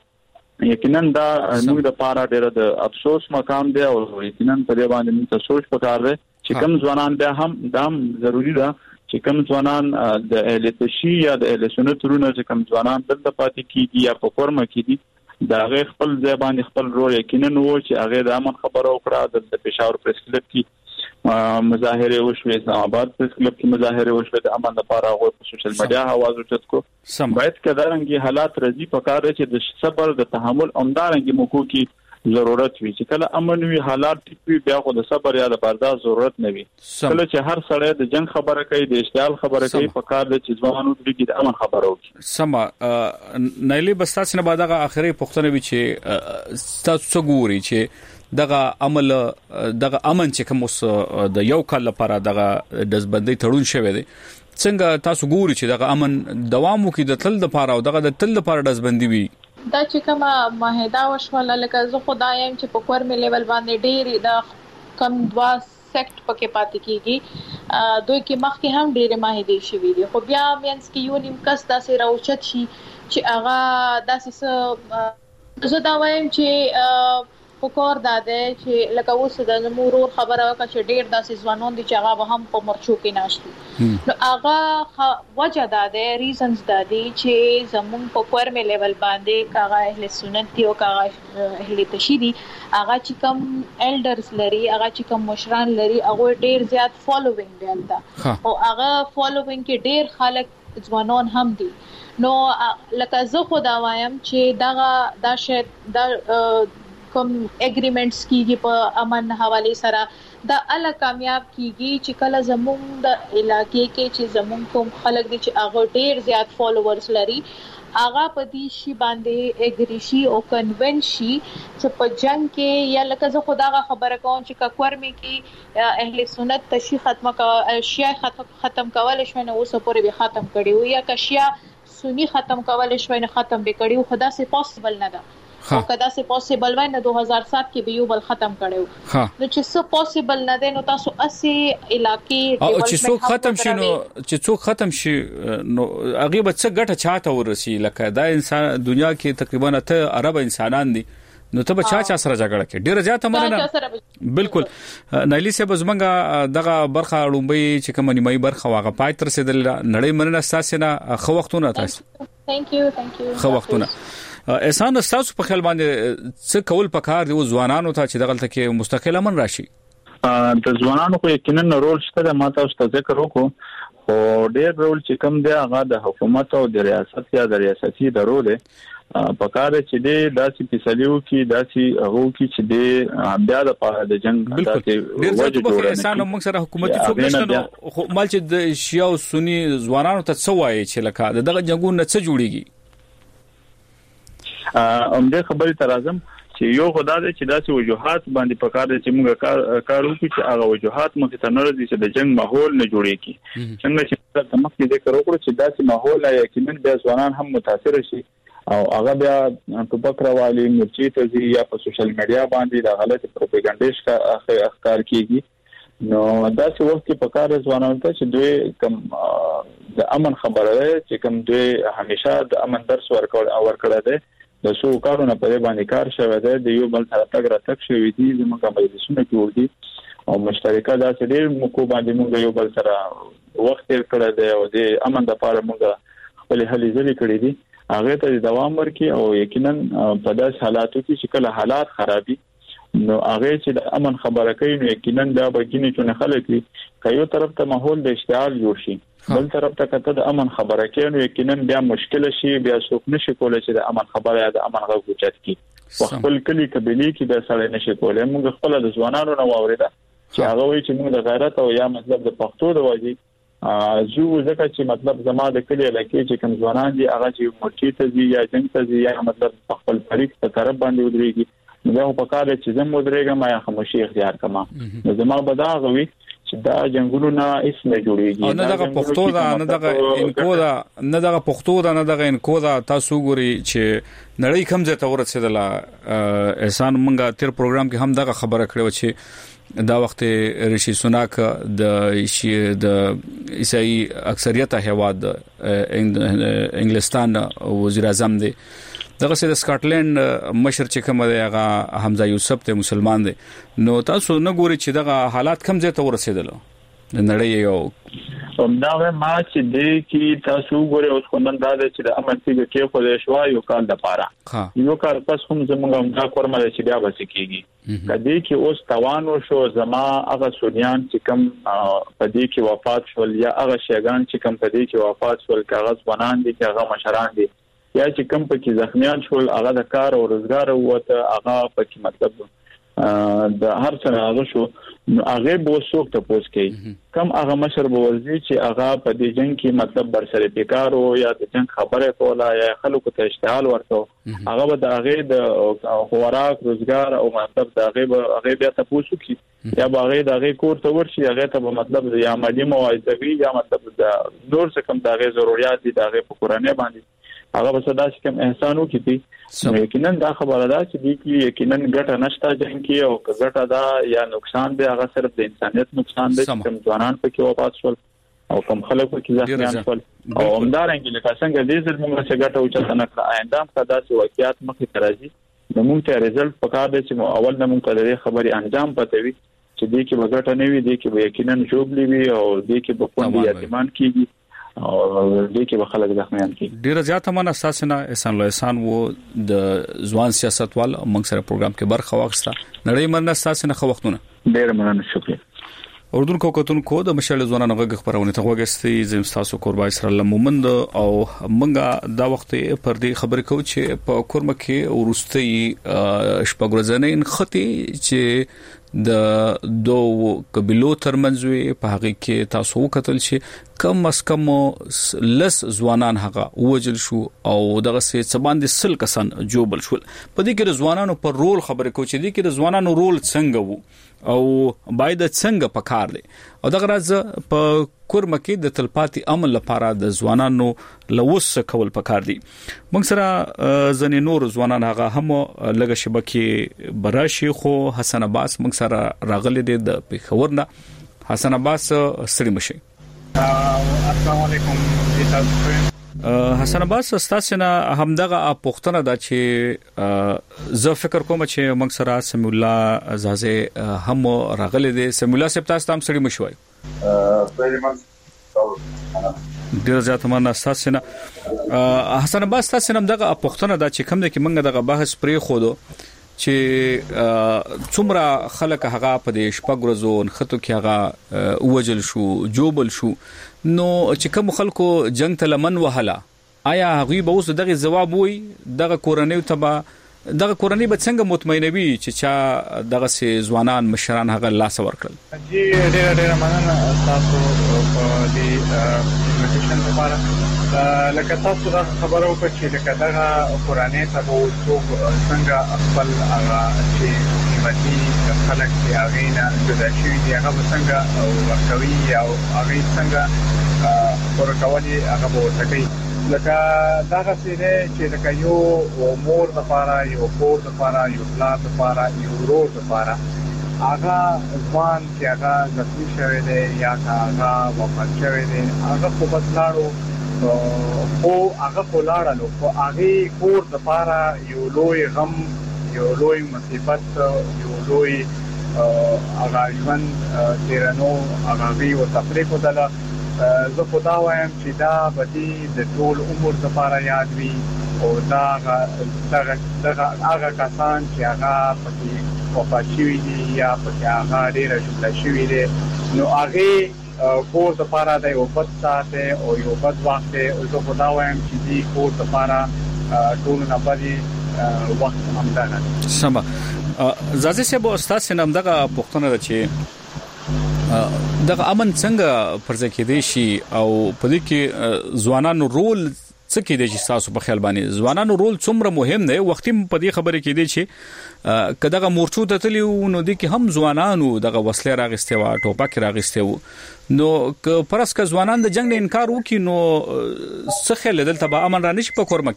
یقینا دا موږ د پاره ډېر د افسوس مقام دی او یقینا په دې باندې موږ ته سوچ پکار دی چې کوم ځوانان بیا هم دام ضروری ده چې کوم ځوانان د اهل تشیع یا د اهل سنت رونه چې کوم ځوانان دلته پاتې کیږي یا په کورمه کې دي دا غیر خپل ځای باندې خپل رول یقینا وو چې هغه د امن خبره وکړه د پېښور پریس کلب کې مظاهره وشوه اسلام آباد پریس کلب کې مظاهره وشوه د امن لپاره هغه په سوشل میډیا आवाज اوچت کو باید کدارنګي حالات راځي په کار چې د صبر د تحمل اومدارنګي موکو کې ضرورت وي چې کله امن وي حالات ټیک وي بیا خو د صبر یا د برداشت ضرورت نه وي کله چې هر سړی د جنگ خبره کوي د اشتعال خبره کوي په کار د چې ځوانانو د د امن خبره وکړي سما نایلی بستاس نه بعد هغه اخري پښتنه وی چې تاسو ګوري چې دغه عمل دغه امن چې کوم د یو کال لپاره دغه دزبندۍ تړون شوی دی څنګه تاسو ګوري چې دغه امن دوام وکړي د تل لپاره او دغه د تل لپاره دزبندۍ وي دا چې کومه معاهده وشوله لکه زه خدایم چې په کورمي لیول باندې ډېری د کم دوا سیکټ پکې پاتې کیږي دوی کې مخکې هم ډېرې معاهده شوي دي خو بیا مینس کې یو نیم کس داسې راوچت شي چې هغه داسې زه دا وایم چې فکر داده چې لکه اوس د مرور خبره وکړه چې ډېر داسې ځوانان دي چې هغه هم په مرچو کې ناشتي نو هغه وجه داده ریزنز دادي چې زمون په کورمه لیول باندې کاغه اهل سنت دی او کاغه اهل تشیدي هغه چې کوم الډرز لري هغه چې کوم مشران لري هغه ډېر زیات فالوینګ دی البته او هغه فالوینګ کې ډېر خلک ځوانان هم دي نو لکه زه خو دا وایم چې دا دا شی دا کوم اګریمنټس کیږي په امن حواله سره دا ال کامیاب کیږي چې کله زموږ د علاقې کې چې زموږ کوم خلک دي چې هغه ډیر زیات فالوورز لري هغه په دې شی باندې اګریشي او کنونس شي چې په جنگ کې یا لکه زه خدای خبره کوم چې ککور مې کې اهل سنت تشی ختمه کا شیعه ختم کول شوی نو اوس پورې به ختم کړي او یا کشیا سنی ختم کول شوی نه ختم به کړي خدا سي پوسیبل نه ده او کدا سه پوسیبل وای نه دو هزار سات کې به یو بل ختم کړو نو چې څه پوسیبل نه ده نو تاسو اسی علاقې او چې څو ختم شي نو چې څو ختم شي نو هغه به څه ګټه چاته ورسي لکه دا انسان دنیا کې تقریبا ته عرب انسانان دي نو ته به چا چا سره جګړه کې ډیره زیاته مننه بالکل نایلی صاحب زمونږه دغه برخه لومبي چې کوم نیمه برخه واغه پای تر سیدل نړۍ مننه تاسو نه خو وختونه تاسو ثانک یو ثانک یو خو وختونه احسان تاسو په خیال باندې څه کول پکار دی ځوانانو ته چې دغلت کې مستقل امن راشي د ځوانانو خو یقینا رول شته ما تاسو ته ذکر وکړو خو ډېر رول چې کوم دی هغه د حکومت او د ریاست یا د ریاستي درو دی پکار چې دی داسې فیصلو کې داسې هغه کې چې دی بیا د پاره د جنگ داسې وجه جوړه انسان موږ سره حکومتي څوک نشته خو مال چې د شیعه او سنی ځوانانو ته څه وایي چې لکه دغه جنگونه څه جوړیږي ام دې خبرې تر اعظم چې یو خدای دې چې داسې وجوهات باندې پکار دي چې موږ کار وکړو چې هغه وجوهات مخ ته نه راځي چې د جنگ ماحول نه جوړیږي څنګه چې تاسو مخکې ذکر وکړو چې داسې ماحول یقینا د ځوانان هم متاثر شي او هغه بیا په بکروالي مرچی ته زی یا په سوشل میډیا باندې د غلط پروپاګاندا ښکار اخکار کیږي نو داسې وخت کې پکار ځوانانو ته چې دوی کوم د امن خبره ده چې کوم دوی همیشه د امن درس ورکول او ورکړه ده د څو کارونه په باندې کار شوی دی د یو بل سره تګ را تک شوی دی زموږه مجلسونه جوړ دي او مشترکه داسې ډېر مکو باندې موږ یو بل سره وخت تیر کړی دی او د امن لپاره موږ خپل هلي ځلې کړې دي هغه ته دوام ورکړي او یقینا په داس حالاتو کې چې کله حالات خرابي نو هغه چې د امن خبره کوي نو یقینا دا بګینې چې خلک وي کایو طرف ته ماحول د اشتعال جوړ شي بل طرف ته کته د امن خبره کوي نو یقینا بیا مشکل شي بیا څوک نشي کولای چې د امن خبره یا د امن غو چت کی خپل کلی قبيله کې به سره نشي کولای موږ خپل د ځوانانو نو اوریدا چې هغه وي چې موږ د غیرت او یا مطلب د پښتو د واجی زو ځکه چې مطلب زما د کلی لکه چې کوم ځوانان دي هغه چې مرچی ته دي یا جنگ ته دي یا مطلب خپل فریق په طرف باندې ودرېږي نو په کار چې زموږ ودرېږم یا خاموشي اختیار کما نو زما بداغوي چې دا جنگونو نه هیڅ نه جوړیږي نه دغه پښتو دا نه دغه انکو دا نه دغه پښتو دا نه دغه انکو دا تاسو ګوري چې نړۍ کوم ځای ته ورسېدله احسان مونږه تیر پروګرام کې هم دغه خبره کړو چې دا وخت ریشي سوناک د شي د عیسائی اکثریت هواد انګلستان وزیر اعظم دی دغه سید سکاټلند مشر چې کوم دی هغه حمزه یوسف ته مسلمان دی نو تاسو نه ګوري چې دغه حالات کم ځای ته ورسېدل د نړۍ یو دا ما چې دی کې تاسو ګوري اوس کومن دا چې د امن څخه کې په دې شوا یو کال د پاره یو کال پس هم زموږ دا کورمه چې بیا وسی کېږي کدی کې اوس توانو شو زما هغه سونیان چې کم په دې کې وفات شول یا هغه شیګان چې کم په دې کې وفات شول کاغذ بنان دي هغه مشران دي یا چې کم پکې زخمیان شول هغه د کار او روزګار وته هغه پکې مطلب د هر څه هغه شو هغه به څوک ته پوس کوي کم هغه مشر به ورزي چې هغه په دې جنگ کې مطلب بر سره بیکار او یا د جنگ خبره کوله یا خلکو ته اشتعال ورته هغه به د هغه د خوراک روزګار او مطلب د هغه هغه بیا تاسو کې یا هغه د هغه کور ته ورشي هغه ته مطلب یا مالی موعظوي یا مطلب د نور څه کم د هغه ضرورت دي د هغه په قرانه باندې هغه به صدا چې کوم احسانو کیږي یقینا دا خبره ده چې دې کې یقینا ګټه نشته جنگ کې او ګټه ده یا نقصان دی هغه صرف د انسانيت نقصان دی کوم ځوانان پکې وفات شول او کوم خلک پکې ځخمیان شول او همدارنګه لکه څنګه دې زر موږ څنګه ګټه او چته نه آینده هم دا چې واقعیت مخې ته راځي نو موږ ته رزلټ پکار دی چې اول نه موږ ته د خبري انجام پته وي چې دې کې وګټه نه وي، دې کې به یقینا جوړ وي او دې کې به پوند یاتمان کیږي او دې کې به خلک زخمیان کیږي. ډیر زیات مننه اساسنه احسان الله احسان وو د ځوان سیاستوال موږ سره پروګرام کې برخه واخیسته. نړۍ مننه اساسنه خو وختونه ډیر مننه، شکریہ. اردن کو کوتون کو د مشال ځوانانو غږ خبرونه ته وګستي زم تاسو قربای سره لمومند او منګه دا وخت پر دې خبرې کو چې په کورمه کې ورستي شپږورځنین خطي چې د دوه قبيلو ترمنځ په هغه کې تاسو وکتل چې کم اس کم لس ځوانان هغه وجل شو او دغه څه باندې سل کسان جوبل شول. په دې کې د ځوانانو پر رول خبرې کو چې دې کې د ځوانانو رول څنګه وو او باید څنګه پکار دي او دغه راز په کورمه کې د تلپاتي عمل لپاره د ځوانانو لوس کول پکار دي. موږ سره ځنې نور ځوانان هغه هم لږه شبکه براشي خو حسن عباس موږ سره راغلي دي د پیښور نه. حسن عباس سړي مشي. السلام علیکم. حسن عباس تاسو نه همدغه پوښتنه ده چې زه فکر کوم چې موږ سره سمي الله زازه هم راغلي دي. سمي الله سپ تاسو هم سړي مشوي. ډیر زیات مننه تاسو نه. حسن عباس تاسو نه همدغه پوښتنه ده چې کوم د کې موږ دغه بحث پرې خو دو چې څومره خلک هغه په دې شپږورځو نخته کې هغه وجل شو جوبل شو نو چې کوم خلکو جنگ ته لمن وهلا آیا هغه به اوس دغه جواب وي دغه کورنۍ تبا دغه کورنۍ به څنګه مطمئنوي چې چا دغه سي ځوانان مشران هغه لاس ورکړل؟ جی ډیر ډیر مننه تاسو په دې انویټیشن لپاره. لکه تاسو دا خبرو په چې لکه دغه کورنۍ ته وو څنګه خپل هغه چې قیمتي خلک چې هغه نه جدا شوي دي هغه څنګه ورکوي او هغه څنګه ورکولي هغه به ورکوي. لکه دغه سره چې لکه یو مور لپاره یو کور لپاره یو پلار لپاره یو ورور لپاره هغه ځوان چې هغه زخمي شوی دی یا هغه وفات شوی دی هغه په بدلاړو او هغه کولاړو او هغه کور لپاره یو لوی غم یو لوی مصیبت یو لوی هغه ژوند تیرنو هغه وی او تفریق ودله. زه خو دا وایم چې دا بدی د ټول عمر لپاره یاد وي او دا دغه دغه هغه کسان چې هغه پکې وفات شوي دي یا پکې هغه ډېر جمله شوي دي نو هغه کور لپاره د یو بد ساعت او یو بد وخت او زه خو دا وایم چې دی کور لپاره ټول نه بدی وخت هم ده. سم زازه سه به استاد سينم دغه پښتنه ده چې دغه امن څنګه پرځ کې دی شي او په دې کې ځوانانو رول څه کې دی چې تاسو په خیال باندې ځوانانو رول څومره مهم دی؟ وختي په دې خبره کې دی چې کداغه مورچو ته تلی نو دي کې هم ځوانانو دغه وسله راغسته و ټوپک راغسته و نو ک پرس ک ځوانان د جنگ نه انکار وکي نو څه خل دلته به امن را نشي په کورمه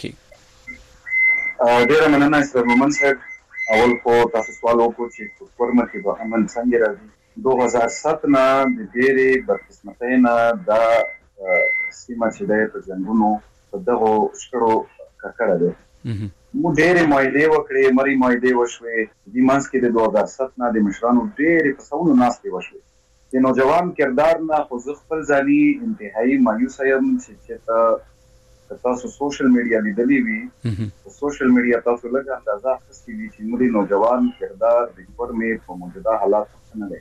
کې. ډیر مننه استاد مومن صاحب. اول کو تاسو سوال وکړو چې په کورمه کې به امن څنګه راځي. دو هزار سات نه د ډېرې بدقسمتۍ نه دا سیمه چې دی په جنګونو په دغو شخړو ککړه دی. موږ ډېرې معاهدې وکړې مرۍ معاهدې وشوې دې منځ کې د دو هزار سات نه د مشرانو ډېرې په سلونو ناستې وشوې. د نوجوان کردار نه خو زه خپل ځاني انتهایي مایوسه یم چې چېرته که تاسو سوشل میډیا لیدلې وي په سوشل میډیا تاسو لږ اندازه اخیستې وي چې موږ نوجوان کردار د کورمې په موجوده حالات نه دی.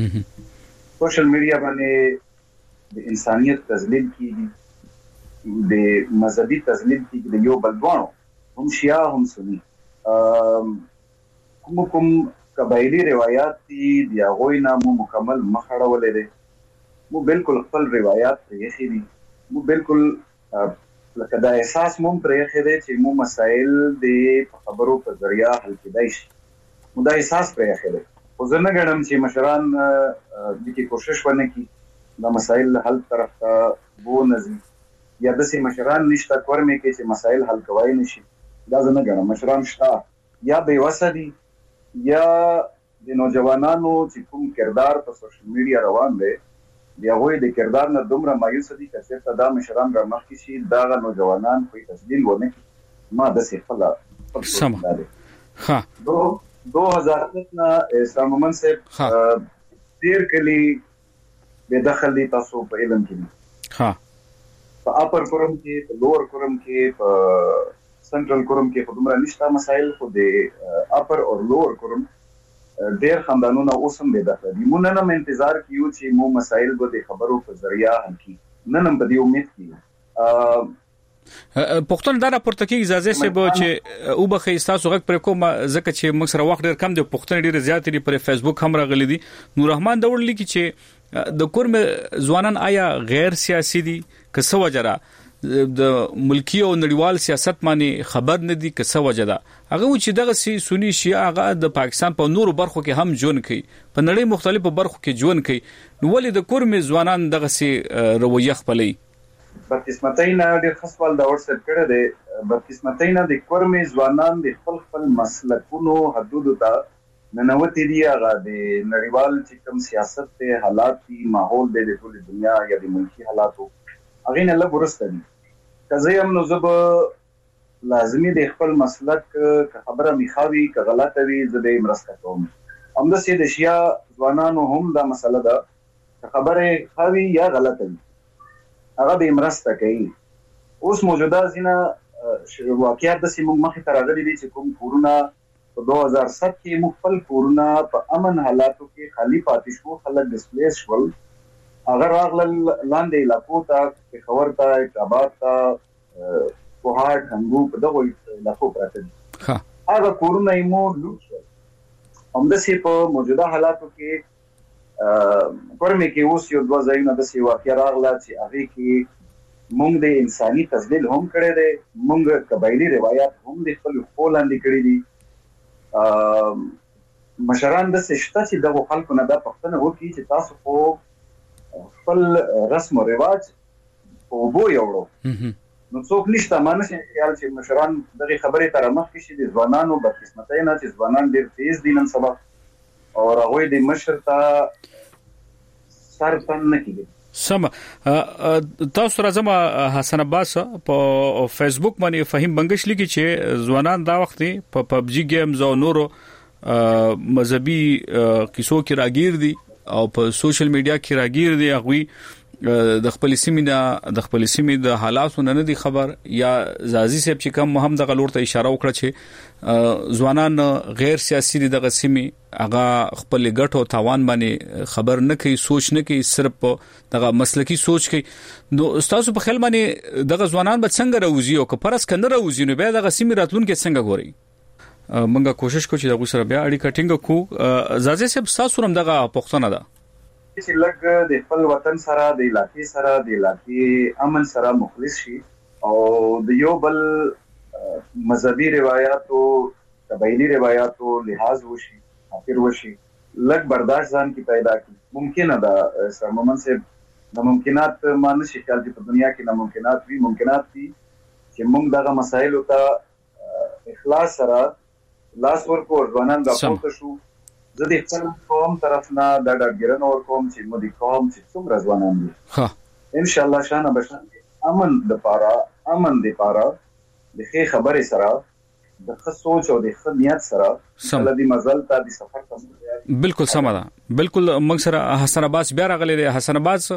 سوشل میډیا باندې د انسانيت تذلیل کیږي د مذهبي تذلیل کیږي د یو بلوانو هم شیعه هم سنی کوم کوم قبایلی روایت دي د هغوی نه مو مکمل مخړولې دي. مو بالکل خپل روایت پرېښي دي. مو بالکل لکه دا احساس مو پرېښي دي چې مو مسائل د خبرو په ذریعہ حل کېدای شي. مو دا احساس پرېښي دي. خو زه نه ګڼم چې مشران دې کوشش ونه کړي دا مسایل حل طرف ته ونځي یا داسې مشران نشته کورمې کې چې مسایل حل کوای نشي. دا زه نه ګڼم. مشران شته یا بېوسه دي یا د نوجوانانو چې کوم کردار په سوشل میډیا روان دی د هغوی د کردار نه دومره مایوسه دي که چېرته دا مشران رامخکې شي دغه نوجوانان خو یې تسلیل ونه کړي. ما داسې خپله سمه ها دو هزار اتنا اسلام مومن صاحب ډیر کلی به دخل دي تاسو په علم کې ها په اپر کورم کې په لوور کورم کې په سنټرل کورم کې په دومره نشته مسایل خو د اپر او لوور کورم ډیر خاندانونه اوسم به دخل دي مونږ نن انتظار کیو چې مو مسایل به د خبرو په ذریعہ حل کی نن هم په دې امید کیو پښتون دا راپورته کې اجازه سه به چې او بخې تاسو غږ پر کوم ځکه چې موږ سره وخت ډیر کم دی پښتون ډیر زیات دی پر فیسبوک هم راغلي دي نور رحمان دا وړل کی چې د کورم ځوانان آیا غیر سیاسي دي که څه وجره د ملکی او نړیوال سیاست باندې خبر نه دي که څه وجه ده هغه چې دغه سي سنی شیعه هغه د پاکستان په نورو برخو کې هم جون کوي په نړۍ مختلفو برخو کې جون کوي نو ولې د کورم ځوانان دغه سي رویه خپلې بدقسمتینا ډېر خپل دا ورسره کړه دي بدقسمتینا د کورم ځوانان د خپل خپل مسلکونو حدود ته ننوتی دی هغه د نړیوال چې کوم سیاست ته حالات دي ماحول د ټول دنیا یا د ملکی حالاتو هغه نه لږ ورسته دي کزه هم نو زب لازمي د خپل مسلک خبره میخاوي ک غلطه وي زده مرسته کوم همدا سي د شیا ځوانانو هم دا مسله ده خبره خاوي یا غلطه وي هغه به مرسته کوي اوس موجوده زینه واقعیت د سیمو مخې ته راغلي دي چې کوم کورونه په دو هزار سات کې مخفل کورونه په امن حالاتو کې خالی پاتې شو خلک ډسپلیس شول اگر راغلل لاندې علاقو ته پېښور ته کابل ته کوهاټ هنګو په دغه علاقو پراته دي ها هغه کورونه یې مو لوټ شول همداسې په موجوده حالاتو کې پرمې کې اوس یو دوه ځایونه داسې واقع راغله چې هغې کې مونږ د انساني تذلیل هم کړی دی مونږ قبایلي روایات هم د خپل خپل لاندې کړي دي مشران داسې شته چې دغو خلکو نه دا پوښتنه وکړي چې تاسو خو خپل رسم او رواج په اوبو یوړو نو څوک نشته مانه خیال چې مشران دغه خبرې تر مخکې شي د ځوانانو بدقسمتۍ نه چې ځوانان ډېر تیز دي نن سبا او هغوی د مشر ته سر تن نه کېږي سم تاسو راځم حسن عباس په فیسبوک باندې فهیم بنگش لیکي چې ځوانان دا وخت په پبجی گیمز او نورو مذهبي کیسو کې راګیر دي او په سوشل میډیا کې راګیر دي هغه د خپل سیمې د خپل سیمې د حالاتو نه دي خبر یا زازي صاحب چې کوم هم د غلور ته اشاره وکړه چې ځوانان غیر سیاسي دي د سیمې هغه خپل ګټو تاوان باندې خبر نه کوي سوچ نه کوي صرف دغه مسلکی سوچ کوي نو تاسو په خیال باندې دغه ځوانان به څنګه راوځي او که پرس کنه راوځي نو به دغه سیمې راتلونکي څنګه ګوري منګه کوشش کو چې دغه سره بیا اړیکه ټینګ کو زازي صاحب تاسو هم دغه پښتنه ده چې لږ د خپل وطن سره د علاقې سره د علاقې امن سره مخلص شي او د یو بل مذهبي روایتو قبایلی روایتو لحاظ وشي خاطر وشي لږ برداشت ځان کې پیدا کړي ممکنه ده سر مومن صاحب د ممکنات ما نشي خیال چې په دنیا کې ناممکنات وي ممکنات دي چې موږ دغه مسایلو ته اخلاص سره لاس ورکو ځوانان راپورته شو زه د خپل قوم طرف نه دا ډاډګرنه ورکوم چې مو د قوم چې څومره ځوانان دي ها ان شاء الله شانه بشان امن د پاره امن د پاره د ښه خبرې سره د ښه سوچ او د ښه نیت سره د مزل ته د سفر ته بالکل سم ده بالکل موږ سره حسن عباس بیا راغلی دی حسن عباس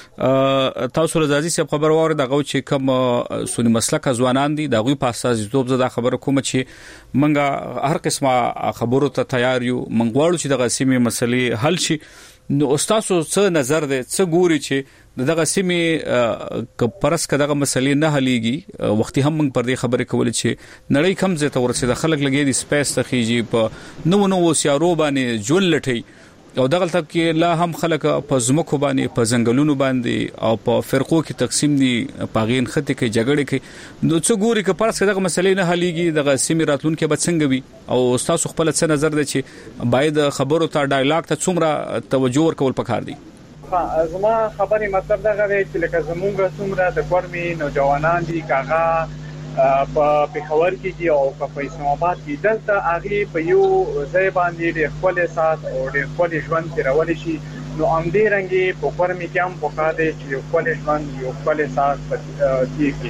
تاسو رضازي صاحب خبر واره دغه چې کوم سنی مسلک ځوانان دي دغه په اساس توپ زده خبره کوم چې موږ هر قسمه خبرو ته تیار یو موږ غواړو چې دغه سیمه مسلې حل شي نو استادو څه نظر دی څه ګوري چې دغه سیمه ک پرس کداغه مسلې نه حليږي وختي هم موږ پر دې خبرې کولې چې نړۍ کم زه ته ورسېده خلک لګي دي سپیس ته خيږي په نو نو سیارو باندې جون لټي او دغه تل کې لا هم خلک په زمکو باندې په ځنګلونو باندې او په فرقو کې تقسیم دي پاغین خته کې جګړه کې نو څو ګوري ک پرس کداغه مسلې نه حليږي دغه سیمه راتلون کې به څنګه وي او تاسو خپل څه نظر دی چې باید خبرو ته ډایلاګ ته څومره توجه ورکول پکار دي زما خبرې مطلب دا غوي چې لکه زمونږ څومره د کورمي نوجوانان دي کاغه په پېښور کې دي او په اسلام آباد کې دلته هغه په یو ځای باندې د خپل سات او د خپل ژوند تیرول شي نو ام دې رنګي په کورمي کې هم په کاده چې خپل ژوند یو خپل سات پاتې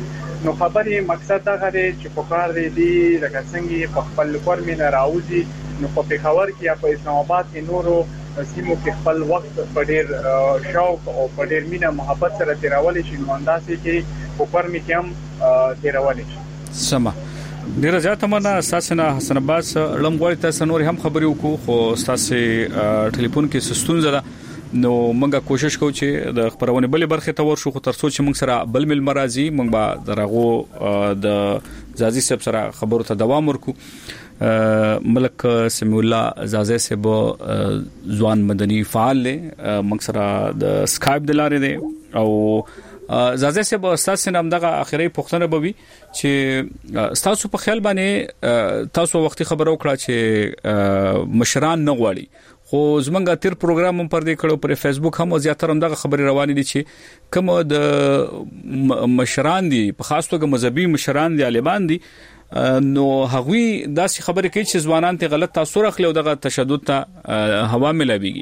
نو خبرې مقصد دا غواړي چې په کار دی لکه څنګه په خپل کور مين راوځي نو په پیښور کې یا په اسلام آباد کې نورو سیمو کې خپل وخت په ډېر شوق او په ډېر مینه محبت سره تیرول شي نو انداسې کې په کور مې کې هم تیرول شي سما ډیره زیاته مننه اساسنا حسن عباس لمغوړی تاسو نور هم خبرې وکړو خو تاسو ټلیفون کې سستون زده نو موږ کوشش کوو چې د خبرونه بلې برخه ته ورشو خو تر څو چې موږ سره بل مل مرাজি موږ به درغو د زازي صاحب سره خبرو ته دوام ورکو ملک سمیع الله زازي صاحب ځوان مدني فعال له موږ سره د سکایپ د لارې دی او زازي صاحب تاسو نام دغه اخیری پوښتنه بوي چې تاسو په خیال باندې تاسو وختي خبرو کړه چې مشران نه غواړي خو زمونږه تیر پروګرام هم پر دې کړو پر فیسبوک هم زیاتره هم دغه خبري روانې دي چې کوم د مشران دي په خاص توګه مذهبي مشران دي عالمان دي نو هغوی داسې خبرې کوي چې ځوانان ته غلط تاثیر اخلي او دغه تشدد ته هوا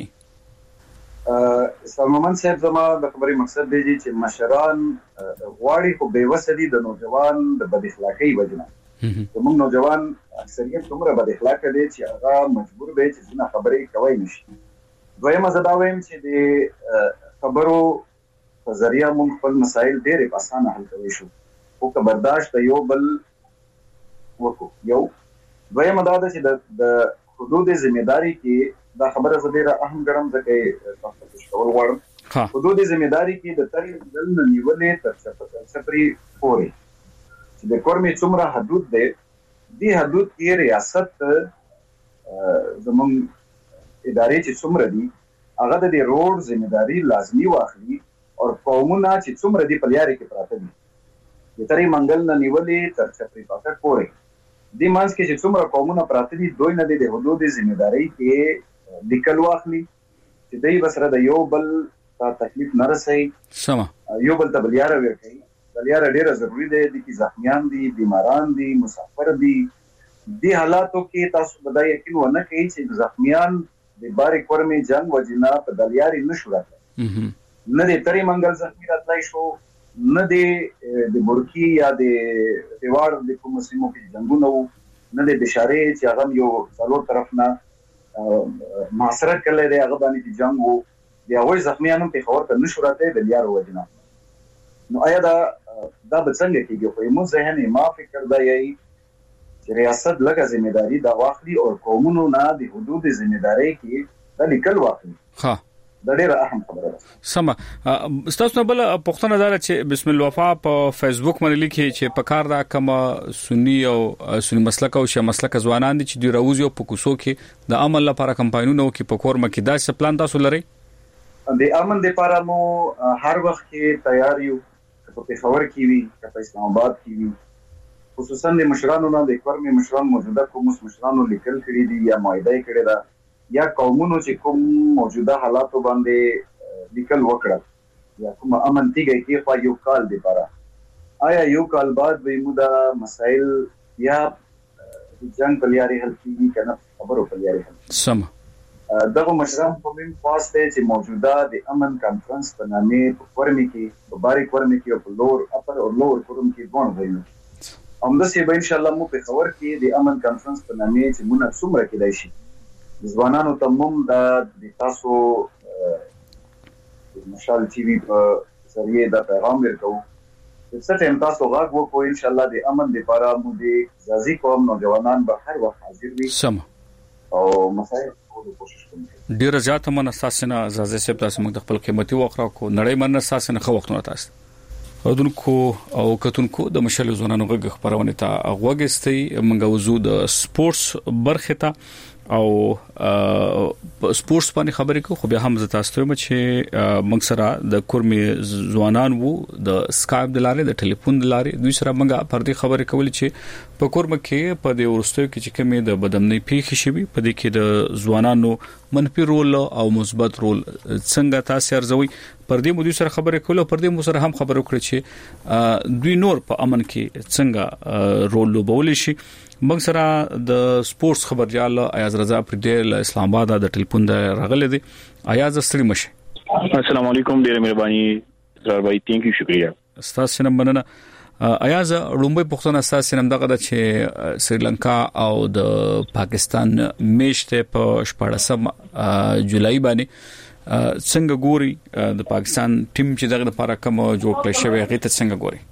ملويږي سلمان صاحب زما د خبرې مقصد دی چې مشران غواړي خو بے وسه دي د نوجوان د بد اخلاقۍ وجنه زموږ نوجوان اکثریت دومره بد اخلاقه دي چې هغه مجبور دی چې څنګه خبرې کوي نشي دویمه زه دا وایم چې د خبرو په ذریعہ موږ خپل مسایل ډېر په اسانه حل کوي شو او که برداشت یو بل وکړو یو دویمه دا ده چې د حدود ذمہداري کې دا خبره زه ډېره اهم ګڼم ځکه تاسو ته شول غواړم حدود ذمہداري کې د ترې دل نه نیولې تر سفري پورې چې د کورمي څومره حدود دي دی حدود کې ریاست زمون ادارې چې څومره دي هغه د دې روډ ذمہداري لازمي واخلي او قومونه چې څومره دي په لارې کې پراته دي د ترې منګل نه نیولې تر چپری پاتک پورې د مانس کې چې څومره قومونه پراته دي دوی نه د حدود ذمہداري کې لیکل واخلي چې دوی بسره د یو بل تکلیف نه رسي سم یو بل ته بلیاره ورکړي بلیاره ډیره ضروری دی د کی زخمیان دي بیماران دي مسافر دي د حالاتو کې تاسو بدای یقین ونه کوي چې زخمیان د باري کورمي جنگ وجنا په دلیاري نشو راتلای نه د تری منګل زخمی راتلای شو نه د د بورکی یا د دیوار د کوم سیمو کې جنگونه نه د بشاره چې هغه یو څلور طرف نه معاصره کړل دی هغه باندې جنگ وو د هغوی زخمیانو په خبر ته نشو راتلای د لیارو وجنا نو آیا دا دا به څنګه کېږي خو موږ ذهن ما فکر دا یی چې ریاست لکه ذمہداري دا واخلي او قومونو نه د حدود ذمہداري کې دا لیکل واخلي ها دا ډیره اهم خبره ده سم تاسو بل پښتنه دار چې بسم الله وفا په فیسبوک باندې لیکي چې په کار دا کوم سنی او سنی مسلک او شه مسلک ځوانان دي چې دی راوځي په کوسو کې د عمل لپاره کمپاینونو کې په کور مکه داسې پلان تاسو لري د امن لپاره مو هر وخت کې تیار یو په پیښور کې وي په اسلام آباد کې وي خصوصا د مشرانو نه د کورمي مشران موجوده کوم مشرانو لیکل کړي دي یا مایده کړي دا یا قومونو چې کوم موجوده حالاتو باندې لیکل وکړه یا کوم امن تیږي کې په یو کال دی لپاره آیا یو کال بعد به مودا مسائل یا جنگ په لاري حل کیږي کنه خبرو په لاري حل سم دغه مشران په مين واسطه چې موجوده د امن کانفرنس په نامه په کورمي کې په باري کورمي کې او په لور اپر او لور کورم کې ګون وایي همدا سی به ان شاء الله مو په خبر کې د امن کانفرنس په نامه چې مونږ څومره کېدای شي ځوانانو ته مم د تاسو د مشال ټي وي په ذریعہ دا پیغام ورکو چې څه ټیم تاسو غاغ وکړو ان شاء الله د امن لپاره مو د ځازي قوم نوجوانان به هر وخت حاضر وي سم او مسائل ډیر زیاته من اساسنه زازه سپ تاسو موږ خپل قیمتي وخره کو نړۍ من اساسنه خو وختونه تاسو اودونکو او کتونکو د مشل زونانو غږ خبرونه ته غوګستي موږ وزو د سپورتس برخه ته او سپورتس باندې خبرې کو خو بیا هم ز تاسو ته چې موږ سره د کورمي ځوانان وو د سکایپ د لارې د ټلیفون د لارې دوی سره موږ پر دې خبرې کولې چې په کورم کې په دې ورستو کې چې کومې د بدمنۍ پیښې شوي په دې کې د ځوانانو منفي رول او مثبت رول څنګه تاسو ارزوي پر دې مو دوی سره خبرې کول او پر دې مو سره هم خبرې وکړي چې دوی نور په امن کې څنګه رول لوبول شي موږ سره د سپورتس خبريال ایاز رضا پردیل اسلام آباد د ټلیفون د راغله دي ایاز ستړي مشه السلام علیکم ډیره مهرباني زار بھائی ثانک یو شکریہ تاسو نه مننه آیا ز لومبي پښتون اساس نم دغه چې سریلانکا او د پاکستان میشته په شپږم جولای باندې څنګه ګوري د پاکستان ټیم چې دغه لپاره کوم جوړ کړی شوی هغه ته څنګه ګوري؟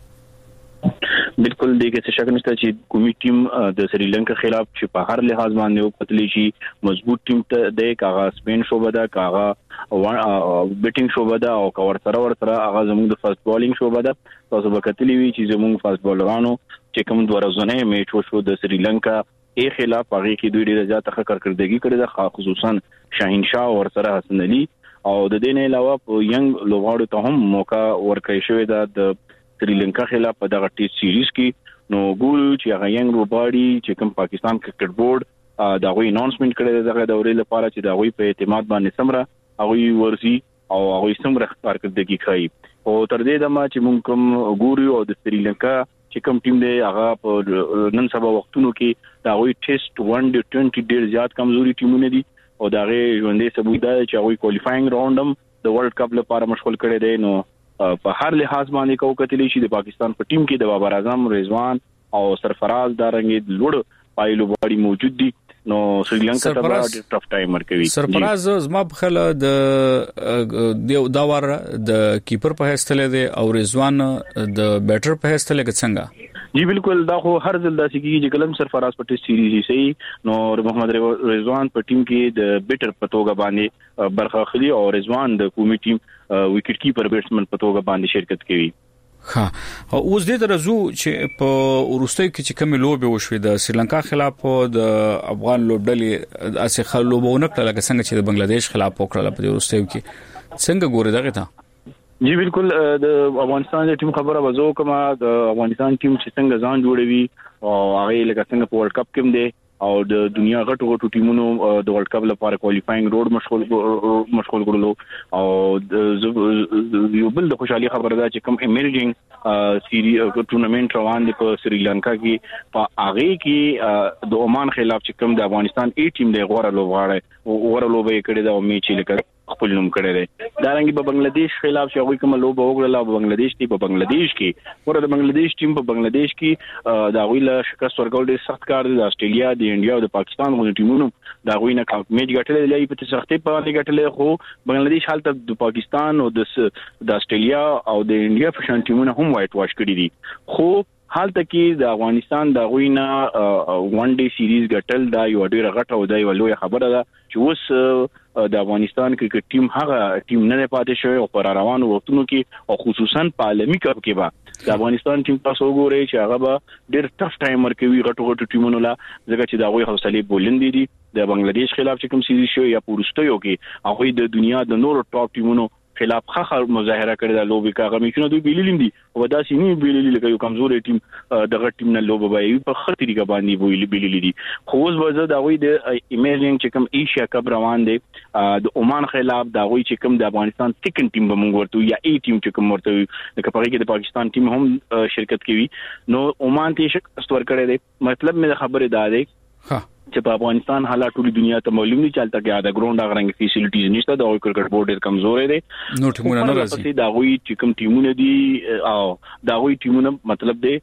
بالکل دغه څه شک نشته چې کومي ټیم د سریلانکا خلاف چې په هر لحاظ باندې او قتلی شي مضبوط ټیم ته د کاغه سپین شوبه ده کاغه بیټینګ شوبه ده او کور سره ور سره هغه زموږ د فاست بالینګ شوبه ده تاسو به کتلی وی چې زموږ فاست بالرانو چې کوم دوه ورځې میچ وشو د سریلانکا ای خلاف هغه کې دوی ډیره زیاته کارکړدګي کړې ده خصوصا شاهین شاه ور سره حسن علي او د دې نه علاوه ینګ لوغاړو ته هم موقع ورکړی شوی ده د سریلانکا خلاف په دغه ټیسټ سیریز کې نو ګورو چې هغه ینګ روباډي چې کوم پاکستان کرکټ بورډ دا غوي اناونسمنت کړی دغه دورې لپاره چې دا غوي په اعتماد باندې سمره هغه ورزي او هغه سمره کارکړدګي کوي او تر دې دمه چې مونږ کوم ګورو او د سریلانکا چې کوم ټیم دی هغه په نن سبا وختونو کې دا غوي ټیسټ ون ډي ټوئنټي ډیر زیات کمزوري ټیمونه دي او دا غي ژوندې ثبوت دی چې هغه کوالیفاینګ راوند هم د ورلد کپ لپاره مشغول کړي دي نو په هر لحاظ باندې کو کتلی شي د پاکستان په ټیم کې د بابر اعظم رضوان او سرفراز دارنګ لوړ پایلو باندې موجود دي نو سریلانکا ته ډېر ټف ټایم ورکوي. سرفراز زما په خل د دا ور د کیپر په هستله دي او رضوان د بیټر په هستله کې څنګه؟ جی بالکل دا خو هر ځل داسې کیږي چې کلم سرفراز په ټیسټ سیریز یې نو محمد رضوان په ټیم کې د بیټر په توګه باندې برخه اخلي او رضوان د قومي ټیم وکټ کیپر بیټسمن په توګه باندې شرکت کوي. ها اوس دې درځو چې په ورستۍ کې چې کوم لوبي وشوي د سریلانکا خلاف د افغان لوبډلې اسې خلوبونه کړل لکه څنګه چې د بنگلاديش خلاف وکړل په ورستۍ کې څنګه ګوري دغه ته؟ جی بالکل د افغانستان د ټیم خبره وځو کومه د افغانستان ټیم چې څنګه ځان جوړوي او هغه لکه څنګه په ورلد کپ کې دی او د دنیا غټو غټو ټیمونو د ورلد کپ لپاره کوالیفاینګ روډ مشغول مشغول کړلو او یو بل د خوشحالي خبره ده چې کوم ایمرجنګ سیریز ټورنمنت روان دي په سریلانکا کې په هغه کې د عمان خلاف چې کوم د افغانستان ای ټیم د غوړه لوبغاړي غوړه لوبې کړې ده او میچ لکه خپل نوم کړی دی دا رنګ په بنگلاديش خلاف چې هغه کوم لوب وګړل او بنگلاديش ټیم په بنگلاديش کې ورته د بنگلاديش ټیم په بنگلاديش کې دا غوي له شکست ورکول ډیر سخت کار دی د استرالیا د انډیا او د پاکستان غو ټیمونو دا غوي نه میچ ګټلې دی په سختۍ په باندې ګټلې خو بنگلاديش حالت د پاکستان او د د استرالیا او د انډیا په شان ټیمونو هم وایټ واش کړی دي خو حالت کې د افغانستان د غوینه ون ډے سیریز ګټل دا یو ډیره غټه او دا یو لوی خبره ده چې اوس د افغانستان کرکټ ټیم هغه ټیم نه پاتې شوی او پر روانو وختونو کې او خصوصا په عالمي کپ کې به د افغانستان ټیم تاسو وګورئ چې هغه به ډیر ټف ټایم ورکوي غټو غټو ټیمونو لا ځکه چې دا غوي حوصله بولندې دي د بنگلاديش خلاف چې کوم سیریز شو یا پورستیو کې هغه د دنیا د نورو ټاپ ټیمونو خلاف خخر مظاهره کړی دا لوبي کاغه میشنه دوی بیللیم دي او دا سینې بیللی لکه یو کمزوري ټیم دغه ټیم نه لوب به په خطرې کې باندې ویلي بیللی دي خو اوس وځه دا وی د ایمرجنګ چې کوم ایشیا کپ روان دي د عمان خلاف دا وی چې کوم د افغانستان سیکنډ ټیم به موږ ورته یا ای ټیم چې کوم ورته لکه په کې د پاکستان ټیم هم شرکت کوي نو عمان ته شکست ورکړی دی مطلب مې خبره ده ده ها چې په افغانستان حالات ټولي دنیا ته معلوم دي چلته کې دا ګراوند غرنګ فیسیلیټیز نشته دا کرکټ بورډ ډیر کمزورې دي نو ټیمونه نه راځي دا غوي چې کوم ټیمونه دي او دا غوي ټیمونه مطلب دی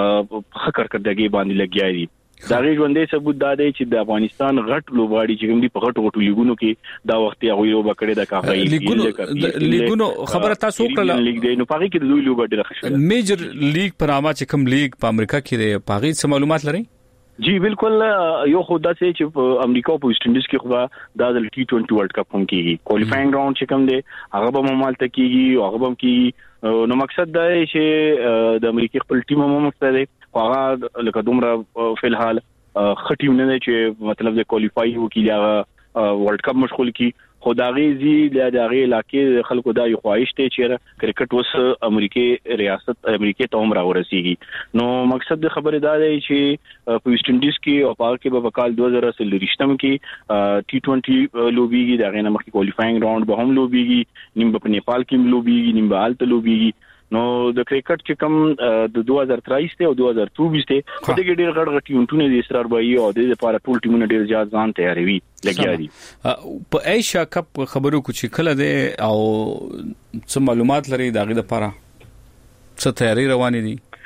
په کرکټګي باندې لګیای دي دا غي ژوندې ثبوت دا دی چې د افغانستان غټ لوبغاړي چې کوم دي په غټو غټو لیګونو کې دا وخت یې غوي وبکړي د کافي لیګونو لیګونو خبره تاسو کړل لیګ دی نو پاره کې د دوی لوګ ډیر ښه میجر لیګ پر عامه چې کوم لیګ په امریکا کې دی پاغي څه معلومات لري؟ جی بالکل یو خدا سه چې په امریکا په ویسټ انډیز کې خو دا د ټي ټوئنټي ورلد کپ هم کیږي کوالیفاینګ راوند چې کوم دی هغه به ممال ته کیږي هغه به کیږي نو مقصد دا چې د امریکا خپل ټیم هم مقصد دی هغه لکه دومره فلحال خټیم نه چې مطلب د کوالیفای وکړي هغه ورلد کپ مشغول کی خدایي زی د دغه علاقې خلکو دا یو خواهش ته چې کرکټ وس امریکای ریاست امریکای ته هم راورسیږي نو مقصد د خبره دا دی چې په ویسټ انډیز کې او پاک کې په کال دوه هزار سلریشتم کې ټي ټوئنټي لوبيږي دا غینه مخکې کوالیفاینګ راوند به هم لوبيږي نیم په نیپال کې لوبيږي نیم په الته لوبيږي نو د کرکټ چې کوم د دوه هزار تریس ته او دوه هزار چوبیس ته په دې کې ډېر غټ غټ ټیمونه دي اصرار بایي او د لپاره ټول ټیمونه ډېر زیات ځان تیاروي لګیا دي په ایشیا کپ خبرو کو چې کله ده او څه معلومات لري دغه لپاره څه تیاری روانې دي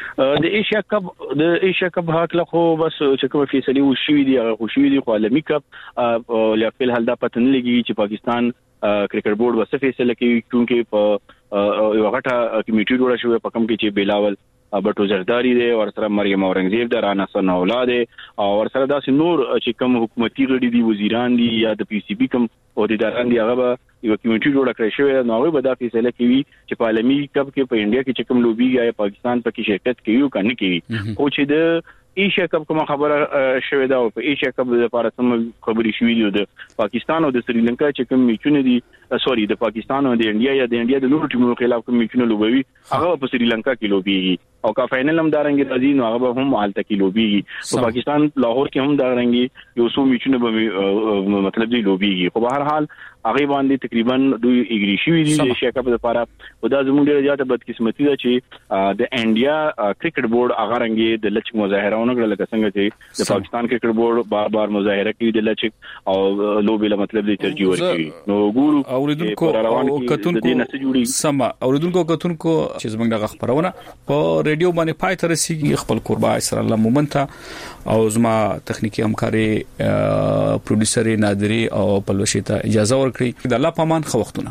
د ایشیا کپ د ایشیا کپ حق له خو بس چې کوم فیصله وشي دی هغه خوشي دی خو عالمي کپ لا په حال دا پته نه لګي چې پاکستان کرکټ بورډ وسه فیصله کوي چې په یو غټه کمیټه جوړه شوې په کوم کې چې بلاول بټو زرداری دی ور سره مریم اورنګزیب د رانا سن اولاد او ور سره داسې نور چې کوم حکومتي غړي دي وزیران دي یا د پی سی بي کوم عہدیداران دي هغه یو کمیټه جوړه کړې شوې نو هغه به دا فیصله کوي چې په عالمي کپ کې په انډیا کې چې کوم لوبي یا پاکستان پکې شرکت کوي او کنه کوي او چې د ایشیا کپ کوم خبره شوې ده او په ایشیا کپ لپاره سم خبري شوې دي د پاکستان او د سریلانکا چې کوم میچونه دي سوري د پاکستان او د انډیا یا د انډیا د نورو ټیمونو خلاف کوم میچونه لوبوي هغه په سریلانکا کې لوبيږي او کا فائنل هم دارنګي راځي نو هغه هم حالت کې لوبيږي په پاکستان لاهور کې هم دارنګي یو څو میچونه به مطلب دی لوبيږي خو بهر حال هغه باندې تقریبا دوی اګری شوې دي د ایشیا کپ لپاره او دا زموږ ډیره زیاته بدقسمتي ده چې د انډیا کرکټ بورډ هغه رنګي د لچ مظاهرهونه کړل لکه څنګه چې د پاکستان کرکټ بورډ بار بار مظاهره کوي د لچ او لوبي له مطلب دی ترجیح ورکوي نو ګورو اوریدونکو او کتونکو سما اوریدونکو کتونکو چې زموږ د خبرونه په ریډیو باندې پای تر رسیدي خپل قربا اسر الله مومنت او زما تخنیکی همکاري پروډوسر نادری او پلوشي ته اجازه ورکړي د الله پامان خو وختونه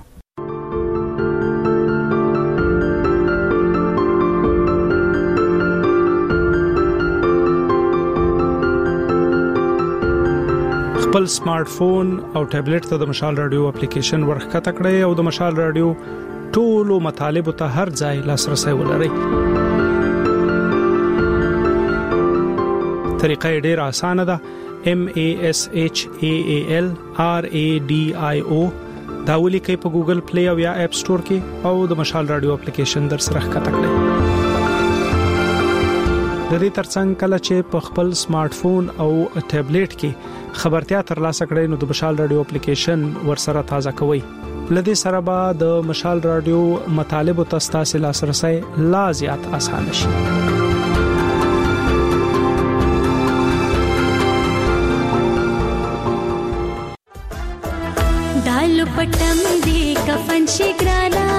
خپل سمارټ فون او ټابلیټ ته د مشال رادیو اپلیکیشن ورخته کړئ او د مشال رادیو ټولو مطالب ته هر ځای لاسرسي ولرئ. طریقه ډیره اسانه ده. M A S H A A L R A D I O دا ولیکئ په ګوګل پلی او یا اپ سٹور کې او د مشال رادیو اپلیکیشن در سره ښکته کړئ. د دې ترڅنګ کله چې په خپل سمارټ فون او ټابلیټ کې خبرتیا ترلاسه کړئ نو د مشال رادیو اپلیکیشن ورسره تازه کوئ. لدې سره به د مشال رادیو مطالب او تاسو لاسرسي لا زیات اسانه شي. دال پټم دی کفن شي ګرانا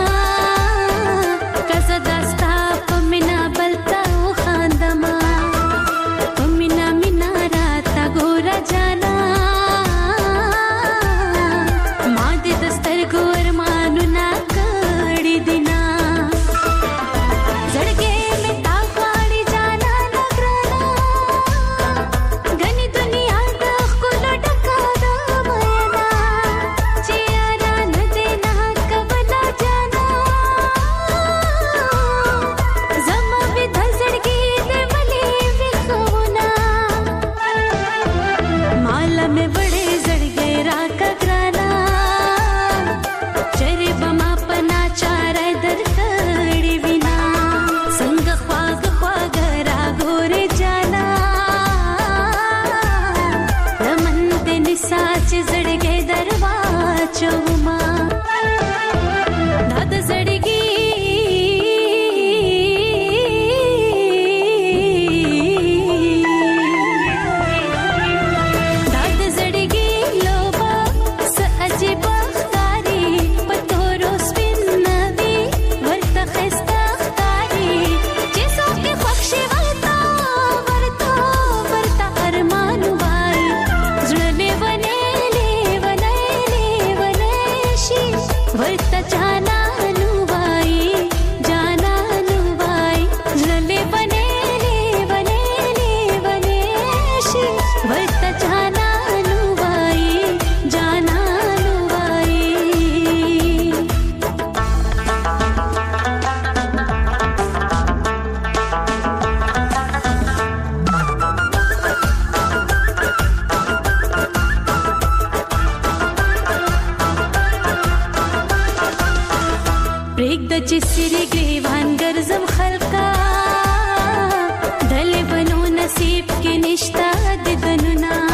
کزه داستا پمنا بلتا خاندما پمنا مینا راتا ګور جانا ما دې دستر ګور مانو نا کړی دینا زړګې مې تا غاړي جانا نګرانا غني دنیا د خپل ډکا د مینا چیرې نه دې نه کبلا جانا زما به د زړګې دې ملي وخونا مال مې وړې زړګې را کګرانا چرې بما پنا چارې درکړې وینا څنګه خواږ خواږ را ګورې جانا رمن دې نساچ زړګې درواچو ما داد زړګې داد زړګې لوبا س عجیب ښکاری پتورو سپین نوی ورته خسته ښکاری چې څوک خوښي ورته ورته ورته ارمان وای زړه لیونی لیونی لیونی شي ورته جانانو وای جانانو وای زړه لیونی لیونی لیونی شي ورته جانانو وای جانانو وای پریک د چسری گریوان ګرځم خلقا دل بنو نصیب کې نشتا د دننا